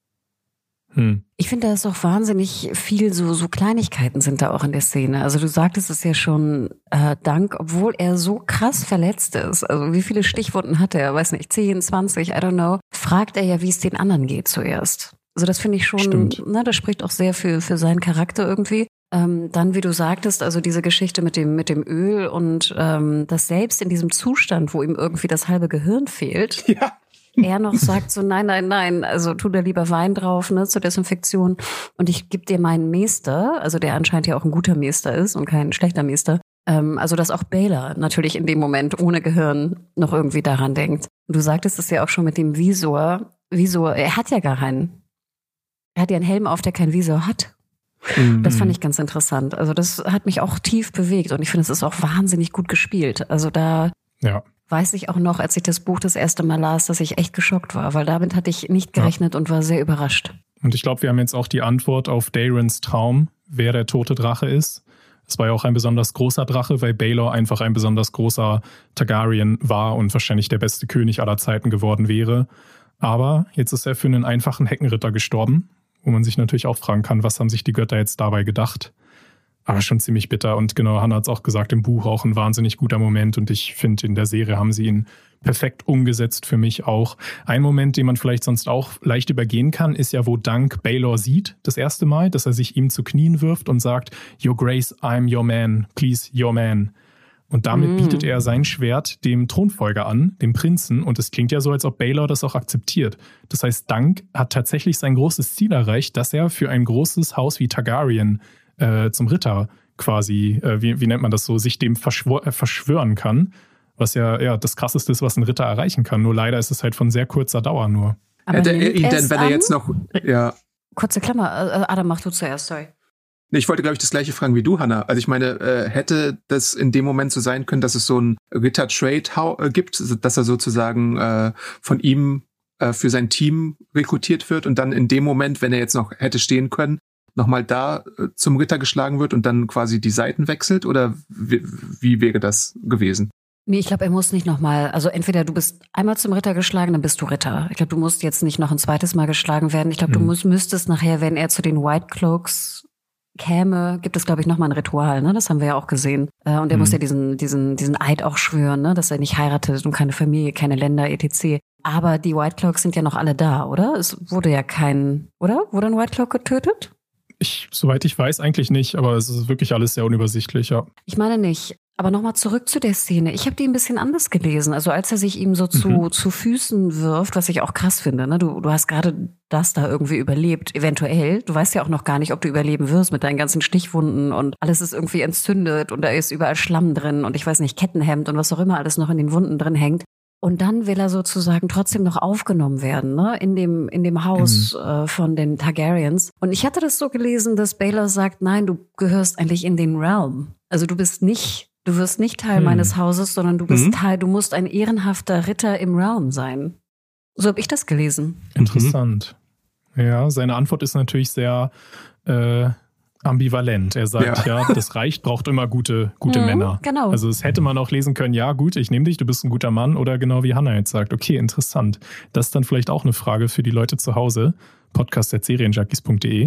Hm. Ich finde, da ist auch wahnsinnig viel, so, so Kleinigkeiten sind da auch in der Szene. Also du sagtest es ja schon, äh, Dank, obwohl er so krass verletzt ist, also wie viele Stichwunden hat er, weiß nicht, zehn, zwanzig, I don't know, fragt er ja, wie es den anderen geht zuerst. Also das finde ich schon, ne, das spricht auch sehr für, für seinen Charakter irgendwie. Ähm, dann, wie du sagtest, also diese Geschichte mit dem, mit dem Öl und ähm, das selbst in diesem Zustand, wo ihm irgendwie das halbe Gehirn fehlt. Ja. Er noch sagt so, nein, nein, nein, also tu da lieber Wein drauf, ne, zur Desinfektion. Und ich gebe dir meinen Meester, also der anscheinend ja auch ein guter Meester ist und kein schlechter Meester. Ähm, also, dass auch Baylor natürlich in dem Moment ohne Gehirn noch irgendwie daran denkt. Und du sagtest es ja auch schon mit dem Visor. Visor, er hat ja gar keinen. Er hat ja einen Helm auf, der keinen Visor hat. Mhm. Das fand ich ganz interessant. Also, das hat mich auch tief bewegt und ich finde, es ist auch wahnsinnig gut gespielt. Also, da ja. weiß ich auch noch, als ich das Buch das erste Mal las, dass ich echt geschockt war, weil damit hatte ich nicht gerechnet ja. und war sehr überrascht. Und ich glaube, wir haben jetzt auch die Antwort auf Darens Traum, wer der tote Drache ist. Es war ja auch ein besonders großer Drache, weil Baelor einfach ein besonders großer Targaryen war und wahrscheinlich der beste König aller Zeiten geworden wäre. Aber jetzt ist er für einen einfachen Heckenritter gestorben, wo man sich natürlich auch fragen kann, was haben sich die Götter jetzt dabei gedacht? Aber schon ziemlich bitter. Und genau, Hannah hat es auch gesagt, im Buch auch ein wahnsinnig guter Moment. Und ich finde, in der Serie haben sie ihn perfekt umgesetzt für mich auch. Ein Moment, den man vielleicht sonst auch leicht übergehen kann, ist ja, wo Dunk Baelor sieht, das erste Mal, dass er sich ihm zu Knien wirft und sagt, Your Grace, I'm your man, please, your man. Und damit mm. bietet er sein Schwert dem Thronfolger an, dem Prinzen. Und es klingt ja so, als ob Baelor das auch akzeptiert. Das heißt, Dunk hat tatsächlich sein großes Ziel erreicht, dass er für ein großes Haus wie Targaryen Äh, zum Ritter quasi, äh, wie, wie nennt man das so, sich dem verschwor- äh, verschwören kann, was ja, ja das Krasseste ist, was ein Ritter erreichen kann. Nur leider ist es halt von sehr kurzer Dauer nur. Aber Hätte er ihn denn, wenn er jetzt noch... ja. Kurze Klammer, äh, Adam, mach du zuerst, sorry. Ich wollte, glaube ich, das gleiche fragen wie du, Hannah. Also ich meine, äh, hätte das in dem Moment so sein können, dass es so ein Ritter-Trade äh, gibt, dass er sozusagen äh, von ihm äh, für sein Team rekrutiert wird und dann in dem Moment, wenn er jetzt noch hätte stehen können, nochmal da äh, zum Ritter geschlagen wird und dann quasi die Seiten wechselt? Oder wie, wie wäre das gewesen? Nee, ich glaube, er muss nicht nochmal, also entweder du bist einmal zum Ritter geschlagen, dann bist du Ritter. Ich glaube, du musst jetzt nicht noch ein zweites Mal geschlagen werden. Ich glaube, mhm. du musst, müsstest nachher, wenn er zu den White Cloaks käme, gibt es, glaube ich, nochmal ein Ritual, ne? Das haben wir ja auch gesehen. Äh, und er mhm. muss ja diesen, diesen, diesen Eid auch schwören, ne? Dass er nicht heiratet und keine Familie, keine Länder, et cetera. Aber die White Cloaks sind ja noch alle da, oder? Es wurde ja kein, oder? Wurde ein White Cloak getötet? Ich, soweit ich weiß, eigentlich nicht, aber es ist wirklich alles sehr unübersichtlich, ja. Ich meine nicht. Aber nochmal zurück zu der Szene. Ich habe die ein bisschen anders gelesen. Also als er sich ihm so zu, mhm. zu Füßen wirft, was ich auch krass finde. Ne? Du, du hast gerade das da irgendwie überlebt, eventuell. Du weißt ja auch noch gar nicht, ob du überleben wirst mit deinen ganzen Stichwunden und alles ist irgendwie entzündet und da ist überall Schlamm drin und ich weiß nicht, Kettenhemd und was auch immer alles noch in den Wunden drin hängt. Und dann will er sozusagen trotzdem noch aufgenommen werden, ne, in dem, in dem Haus mhm. äh, von den Targaryens. Und ich hatte das so gelesen, dass Baelor sagt, nein, du gehörst eigentlich in den Realm. Also du bist nicht, du wirst nicht Teil mhm. meines Hauses, sondern du bist mhm. Teil, du musst ein ehrenhafter Ritter im Realm sein. So habe ich das gelesen. Interessant. Mhm. Ja, seine Antwort ist natürlich sehr, äh, ambivalent. Er sagt, ja. ja, das Reich braucht immer gute, gute mhm, Männer. Genau. Also es hätte man auch lesen können, ja gut, ich nehme dich, du bist ein guter Mann. Oder genau wie Hannah jetzt sagt, okay, interessant. Das ist dann vielleicht auch eine Frage für die Leute zu Hause. podcast at serienjunkies punkt de,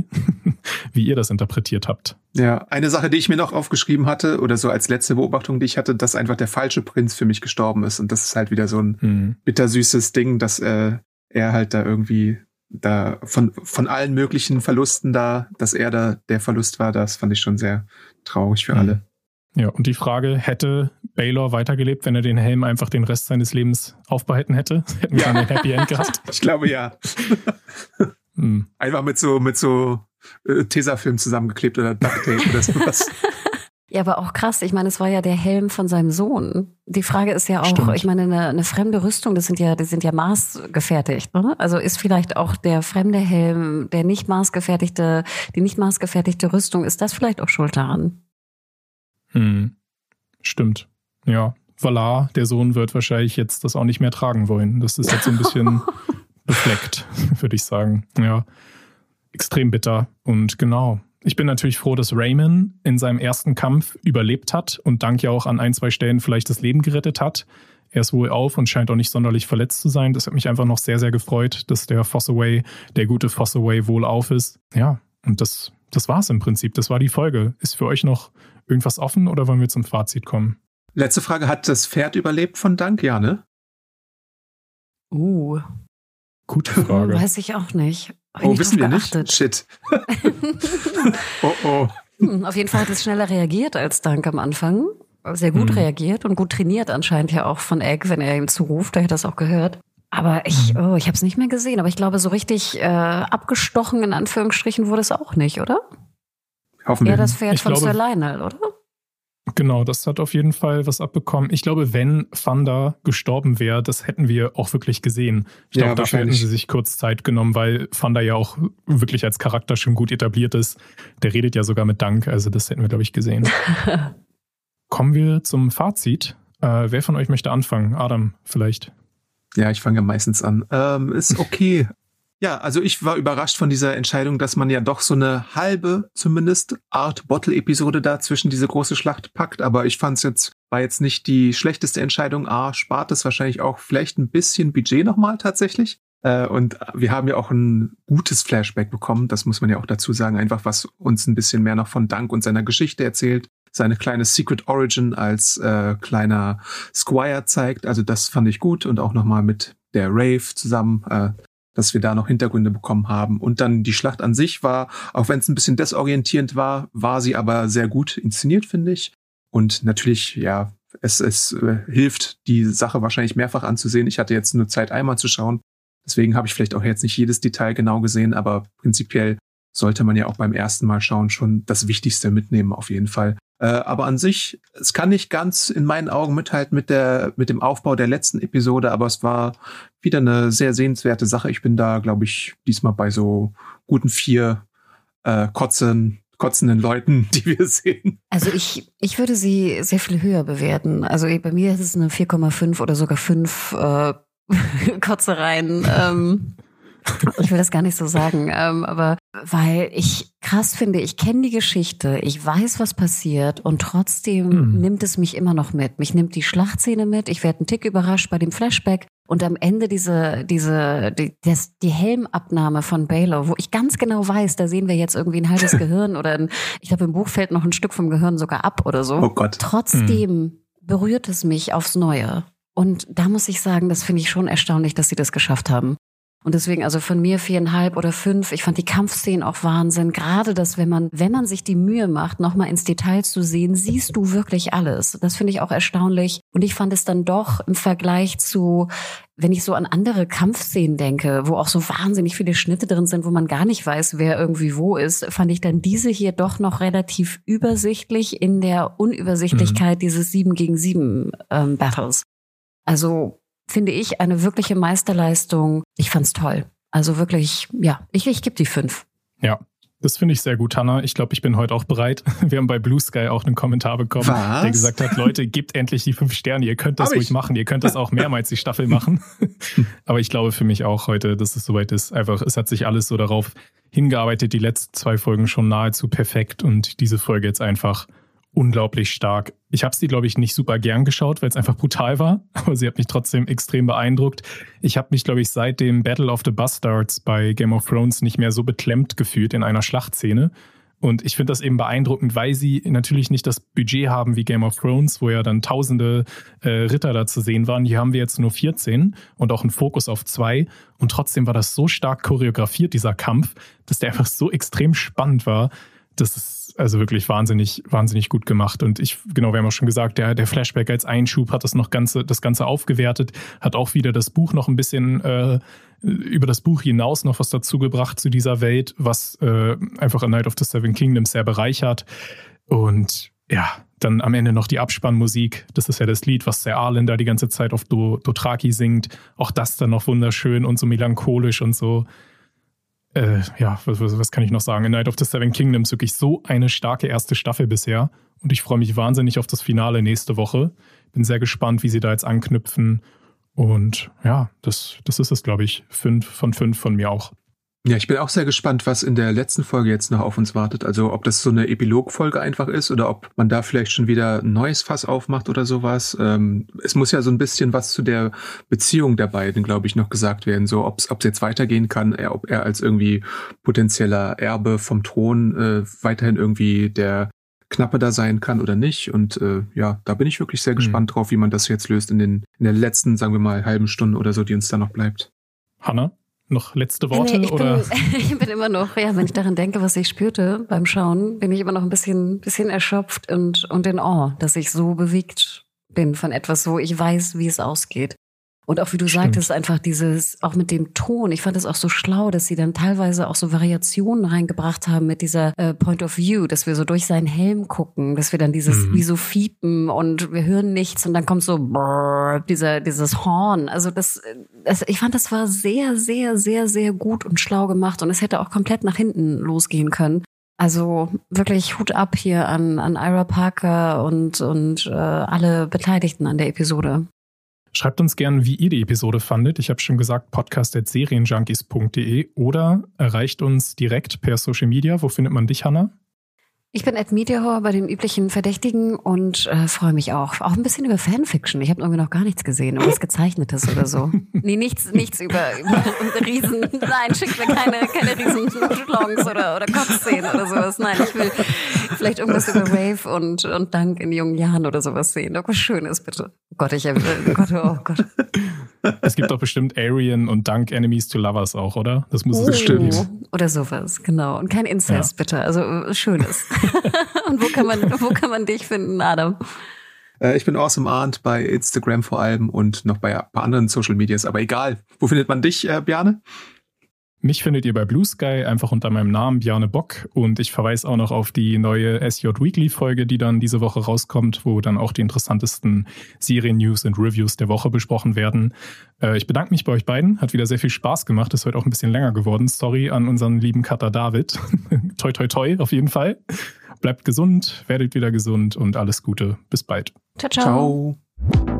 wie ihr das interpretiert habt. Ja, eine Sache, die ich mir noch aufgeschrieben hatte, oder so als letzte Beobachtung, die ich hatte, dass einfach der falsche Prinz für mich gestorben ist. Und das ist halt wieder so ein mhm. bittersüßes Ding, dass äh, er halt da irgendwie da von von allen möglichen Verlusten da, dass er da der Verlust war, das fand ich schon sehr traurig für alle. Ja, und die Frage, hätte Baelor weitergelebt, wenn er den Helm einfach den Rest seines Lebens aufbehalten hätte? Hätten wir dann ein Happy End gehabt? Ich glaube ja. hm. Einfach mit so mit so äh, Tesafilm zusammengeklebt oder Ducktape oder sowas. Ja, aber auch krass. Ich meine, es war ja der Helm von seinem Sohn. Die Frage ist ja auch, Stimmt. ich meine, eine, eine fremde Rüstung, das sind ja, die sind ja maßgefertigt, ne? Also ist vielleicht auch der fremde Helm, der nicht maßgefertigte, die nicht maßgefertigte Rüstung, ist das vielleicht auch schuld daran? Hm. Stimmt. Ja. Valar, der Sohn, wird wahrscheinlich jetzt das auch nicht mehr tragen wollen. Das ist jetzt so ein bisschen befleckt, würde ich sagen. Ja. Extrem bitter. Und genau. Ich bin natürlich froh, dass Rayman in seinem ersten Kampf überlebt hat und dank ja auch an ein, zwei Stellen vielleicht das Leben gerettet hat. Er ist wohl auf und scheint auch nicht sonderlich verletzt zu sein. Das hat mich einfach noch sehr, sehr gefreut, dass der Fossaway, der gute Fossaway, wohl auf ist. Ja, und das, das war's im Prinzip. Das war die Folge. Ist für euch noch irgendwas offen oder wollen wir zum Fazit kommen? Letzte Frage, hat das Pferd überlebt von Dank? Ja, ne? Uh. Gute Frage. Weiß ich auch nicht. Oh, wissen wir nicht? Shit. oh, oh. Hm, auf jeden Fall hat es schneller reagiert als Dank am Anfang. Sehr gut hm. reagiert und gut trainiert anscheinend ja auch von Egg, wenn er ihm zuruft. Da hätte das auch gehört. Aber ich, oh, ich habe es nicht mehr gesehen. Aber ich glaube, so richtig äh, abgestochen in Anführungsstrichen wurde es auch nicht, oder? Hoffentlich. Eher das Pferd ich von glaube, Sir Lionel, oder? Genau, das hat auf jeden Fall was abbekommen. Ich glaube, wenn Thunder gestorben wäre, das hätten wir auch wirklich gesehen. Ich glaube, ja, dafür hätten sie sich kurz Zeit genommen, weil Thunder ja auch wirklich als Charakter schon gut etabliert ist. Der redet ja sogar mit Dank, also das hätten wir, glaube ich, gesehen. Kommen wir zum Fazit. Äh, wer von euch möchte anfangen? Adam, vielleicht. Ja, ich fange ja meistens an. Ähm, ist okay. Ja, also ich war überrascht von dieser Entscheidung, dass man ja doch so eine halbe, zumindest, Art-Bottle-Episode da zwischen diese große Schlacht packt. Aber ich fand es jetzt, war jetzt nicht die schlechteste Entscheidung. A, spart es wahrscheinlich auch vielleicht ein bisschen Budget nochmal tatsächlich. Äh, und wir haben ja auch ein gutes Flashback bekommen. Das muss man ja auch dazu sagen. Einfach, was uns ein bisschen mehr noch von Dank und seiner Geschichte erzählt. Seine kleine Secret Origin als äh, kleiner Squire zeigt. Also das fand ich gut. Und auch nochmal mit der Rave zusammen, äh, dass wir da noch Hintergründe bekommen haben. Und dann die Schlacht an sich war, auch wenn es ein bisschen desorientierend war, war sie aber sehr gut inszeniert, finde ich. Und natürlich, ja, es, es äh, hilft, die Sache wahrscheinlich mehrfach anzusehen. Ich hatte jetzt nur Zeit, einmal zu schauen. Deswegen habe ich vielleicht auch jetzt nicht jedes Detail genau gesehen, aber prinzipiell sollte man ja auch beim ersten Mal schauen schon das Wichtigste mitnehmen, auf jeden Fall. Äh, aber an sich, es kann nicht ganz in meinen Augen mithalten mit der mit dem Aufbau der letzten Episode, aber es war wieder eine sehr sehenswerte Sache. Ich bin da, glaube ich, diesmal bei so guten vier äh, kotzen, kotzenden Leuten, die wir sehen. Also ich ich würde sie sehr viel höher bewerten. Also bei mir ist es eine vier Komma fünf oder sogar fünf äh, Kotzereien. Ähm, ich will das gar nicht so sagen, ähm, aber weil ich krass finde, ich kenne die Geschichte, ich weiß, was passiert und trotzdem mhm. nimmt es mich immer noch mit. Mich nimmt die Schlachtszene mit, ich werde einen Tick überrascht bei dem Flashback und am Ende diese, diese, die, das, die Helmabnahme von Baelor, wo ich ganz genau weiß, da sehen wir jetzt irgendwie ein halbes Gehirn oder ein, ich glaube im Buch fällt noch ein Stück vom Gehirn sogar ab oder so. Oh Gott. Trotzdem mhm. berührt es mich aufs Neue. Und da muss ich sagen, das finde ich schon erstaunlich, dass sie das geschafft haben. Und deswegen, also von mir viereinhalb oder fünf. Ich fand die Kampfszenen auch Wahnsinn. Gerade das, wenn man, wenn man sich die Mühe macht, nochmal ins Detail zu sehen, siehst du wirklich alles. Das finde ich auch erstaunlich. Und ich fand es dann doch im Vergleich zu, wenn ich so an andere Kampfszenen denke, wo auch so wahnsinnig viele Schnitte drin sind, wo man gar nicht weiß, wer irgendwie wo ist, fand ich dann diese hier doch noch relativ übersichtlich in der Unübersichtlichkeit mhm. dieses sieben gegen sieben ähm, Battles. Also finde ich eine wirkliche Meisterleistung. Ich fand's toll. Also wirklich, ja, ich, ich gebe die fünf. Ja, das finde ich sehr gut, Hannah. Ich glaube, ich bin heute auch bereit. Wir haben bei Blue Sky auch einen Kommentar bekommen, Was? der gesagt hat, Leute, gebt endlich die fünf Sterne. Ihr könnt das Hab ruhig ich. machen. Ihr könnt das auch mehrmals die Staffel machen. Aber ich glaube für mich auch heute, dass es soweit ist. Einfach, es hat sich alles so darauf hingearbeitet. Die letzten zwei Folgen schon nahezu perfekt und diese Folge jetzt einfach unglaublich stark. Ich habe sie, glaube ich, nicht super gern geschaut, weil es einfach brutal war, aber sie hat mich trotzdem extrem beeindruckt. Ich habe mich, glaube ich, seit dem Battle of the Bastards bei Game of Thrones nicht mehr so beklemmt gefühlt in einer Schlachtszene. Und ich finde das eben beeindruckend, weil sie natürlich nicht das Budget haben wie Game of Thrones, wo ja dann tausende äh, Ritter da zu sehen waren. Hier haben wir jetzt nur vierzehn und auch einen Fokus auf zwei. Und trotzdem war das so stark choreografiert, dieser Kampf, dass der einfach so extrem spannend war. Das ist ist also wirklich wahnsinnig, wahnsinnig gut gemacht. Und ich, genau, wir haben auch schon gesagt, der, der Flashback als Einschub hat das noch Ganze, das Ganze aufgewertet, hat auch wieder das Buch noch ein bisschen äh, über das Buch hinaus noch was dazu gebracht zu dieser Welt, was äh, einfach A Night of the Seven Kingdoms sehr bereichert. Und ja, dann am Ende noch die Abspannmusik. Das ist ja das Lied, was der Arlen da die ganze Zeit auf Do, Dothraki singt. Auch das dann noch wunderschön und so melancholisch und so. Äh, ja, was, was kann ich noch sagen? A Night of the Seven Kingdoms, wirklich so eine starke erste Staffel bisher. Und ich freue mich wahnsinnig auf das Finale nächste Woche. Bin sehr gespannt, wie sie da jetzt anknüpfen. Und ja, das, das ist es, glaube ich. Fünf von fünf von mir auch. Ja, ich bin auch sehr gespannt, was in der letzten Folge jetzt noch auf uns wartet. Also ob das so eine Epilogfolge einfach ist oder ob man da vielleicht schon wieder ein neues Fass aufmacht oder sowas. Ähm, es muss ja so ein bisschen was zu der Beziehung der beiden, glaube ich, noch gesagt werden. So, ob es jetzt weitergehen kann, er, ob er als irgendwie potenzieller Erbe vom Thron äh, weiterhin irgendwie der Knappe da sein kann oder nicht. Und äh, ja, da bin ich wirklich sehr gespannt mhm. drauf, wie man das jetzt löst in den in der letzten, sagen wir mal, halben Stunde oder so, die uns da noch bleibt. Hannah? Noch letzte Worte? Nee, ich, oder? Bin, ich bin immer noch, ja, wenn ich daran denke, was ich spürte beim Schauen, bin ich immer noch ein bisschen, bisschen erschöpft und, und in Awe, dass ich so bewegt bin von etwas, wo ich weiß, wie es ausgeht. Und auch wie du Stimmt. sagtest, einfach dieses, auch mit dem Ton, ich fand es auch so schlau, dass sie dann teilweise auch so Variationen reingebracht haben mit dieser äh, Point of View, dass wir so durch seinen Helm gucken, dass wir dann dieses, mhm. wie so fiepen und wir hören nichts und dann kommt so brrr, dieser, dieses Horn. Also das, das, ich fand, das war sehr, sehr, sehr, sehr gut und schlau gemacht und es hätte auch komplett nach hinten losgehen können. Also wirklich Hut ab hier an, an Ira Parker und, und äh, alle Beteiligten an der Episode. Schreibt uns gerne, wie ihr die Episode fandet. Ich habe schon gesagt, podcast at serienjunkies punkt de oder erreicht uns direkt per Social Media. Wo findet man dich, Hannah? Ich bin at Mediahor bei den üblichen Verdächtigen und äh, freue mich auch. Auch ein bisschen über Fanfiction. Ich habe irgendwie noch gar nichts gesehen, irgendwas Gezeichnetes oder so. Nee, nichts, nichts über, über Riesen. Nein, schickt mir keine, keine Riesen-Schlongs oder, oder Kopfszenen oder sowas. Nein, ich will vielleicht irgendwas über Rave und, und Dunk in jungen Jahren oder sowas sehen. Irgendwas Schönes, bitte. Oh Gott, ich, oh Gott, oh Gott. Es gibt doch bestimmt Aryan und Dunk Enemies to Lovers auch, oder? Das muss es oh, bestimmt geben. Oder sowas, genau. Und kein Inzest, ja. bitte. Also Schönes. Und wo kann man, wo kann man dich finden, Adam? Äh, ich bin Awesome Arndt bei Instagram vor allem und noch bei ein paar anderen Social Medias, aber egal. Wo findet man dich, äh, Bjarne? Mich findet ihr bei Blue Sky einfach unter meinem Namen Bjarne Bock und ich verweise auch noch auf die neue S J Weekly Folge, die dann diese Woche rauskommt, wo dann auch die interessantesten Serien-News und Reviews der Woche besprochen werden. Äh, ich bedanke mich bei euch beiden, hat wieder sehr viel Spaß gemacht, ist heute auch ein bisschen länger geworden. Sorry an unseren lieben Cutter David. Toi toi toi auf jeden Fall. Bleibt gesund, werdet wieder gesund und alles Gute. Bis bald. Ciao, ciao. Ciao.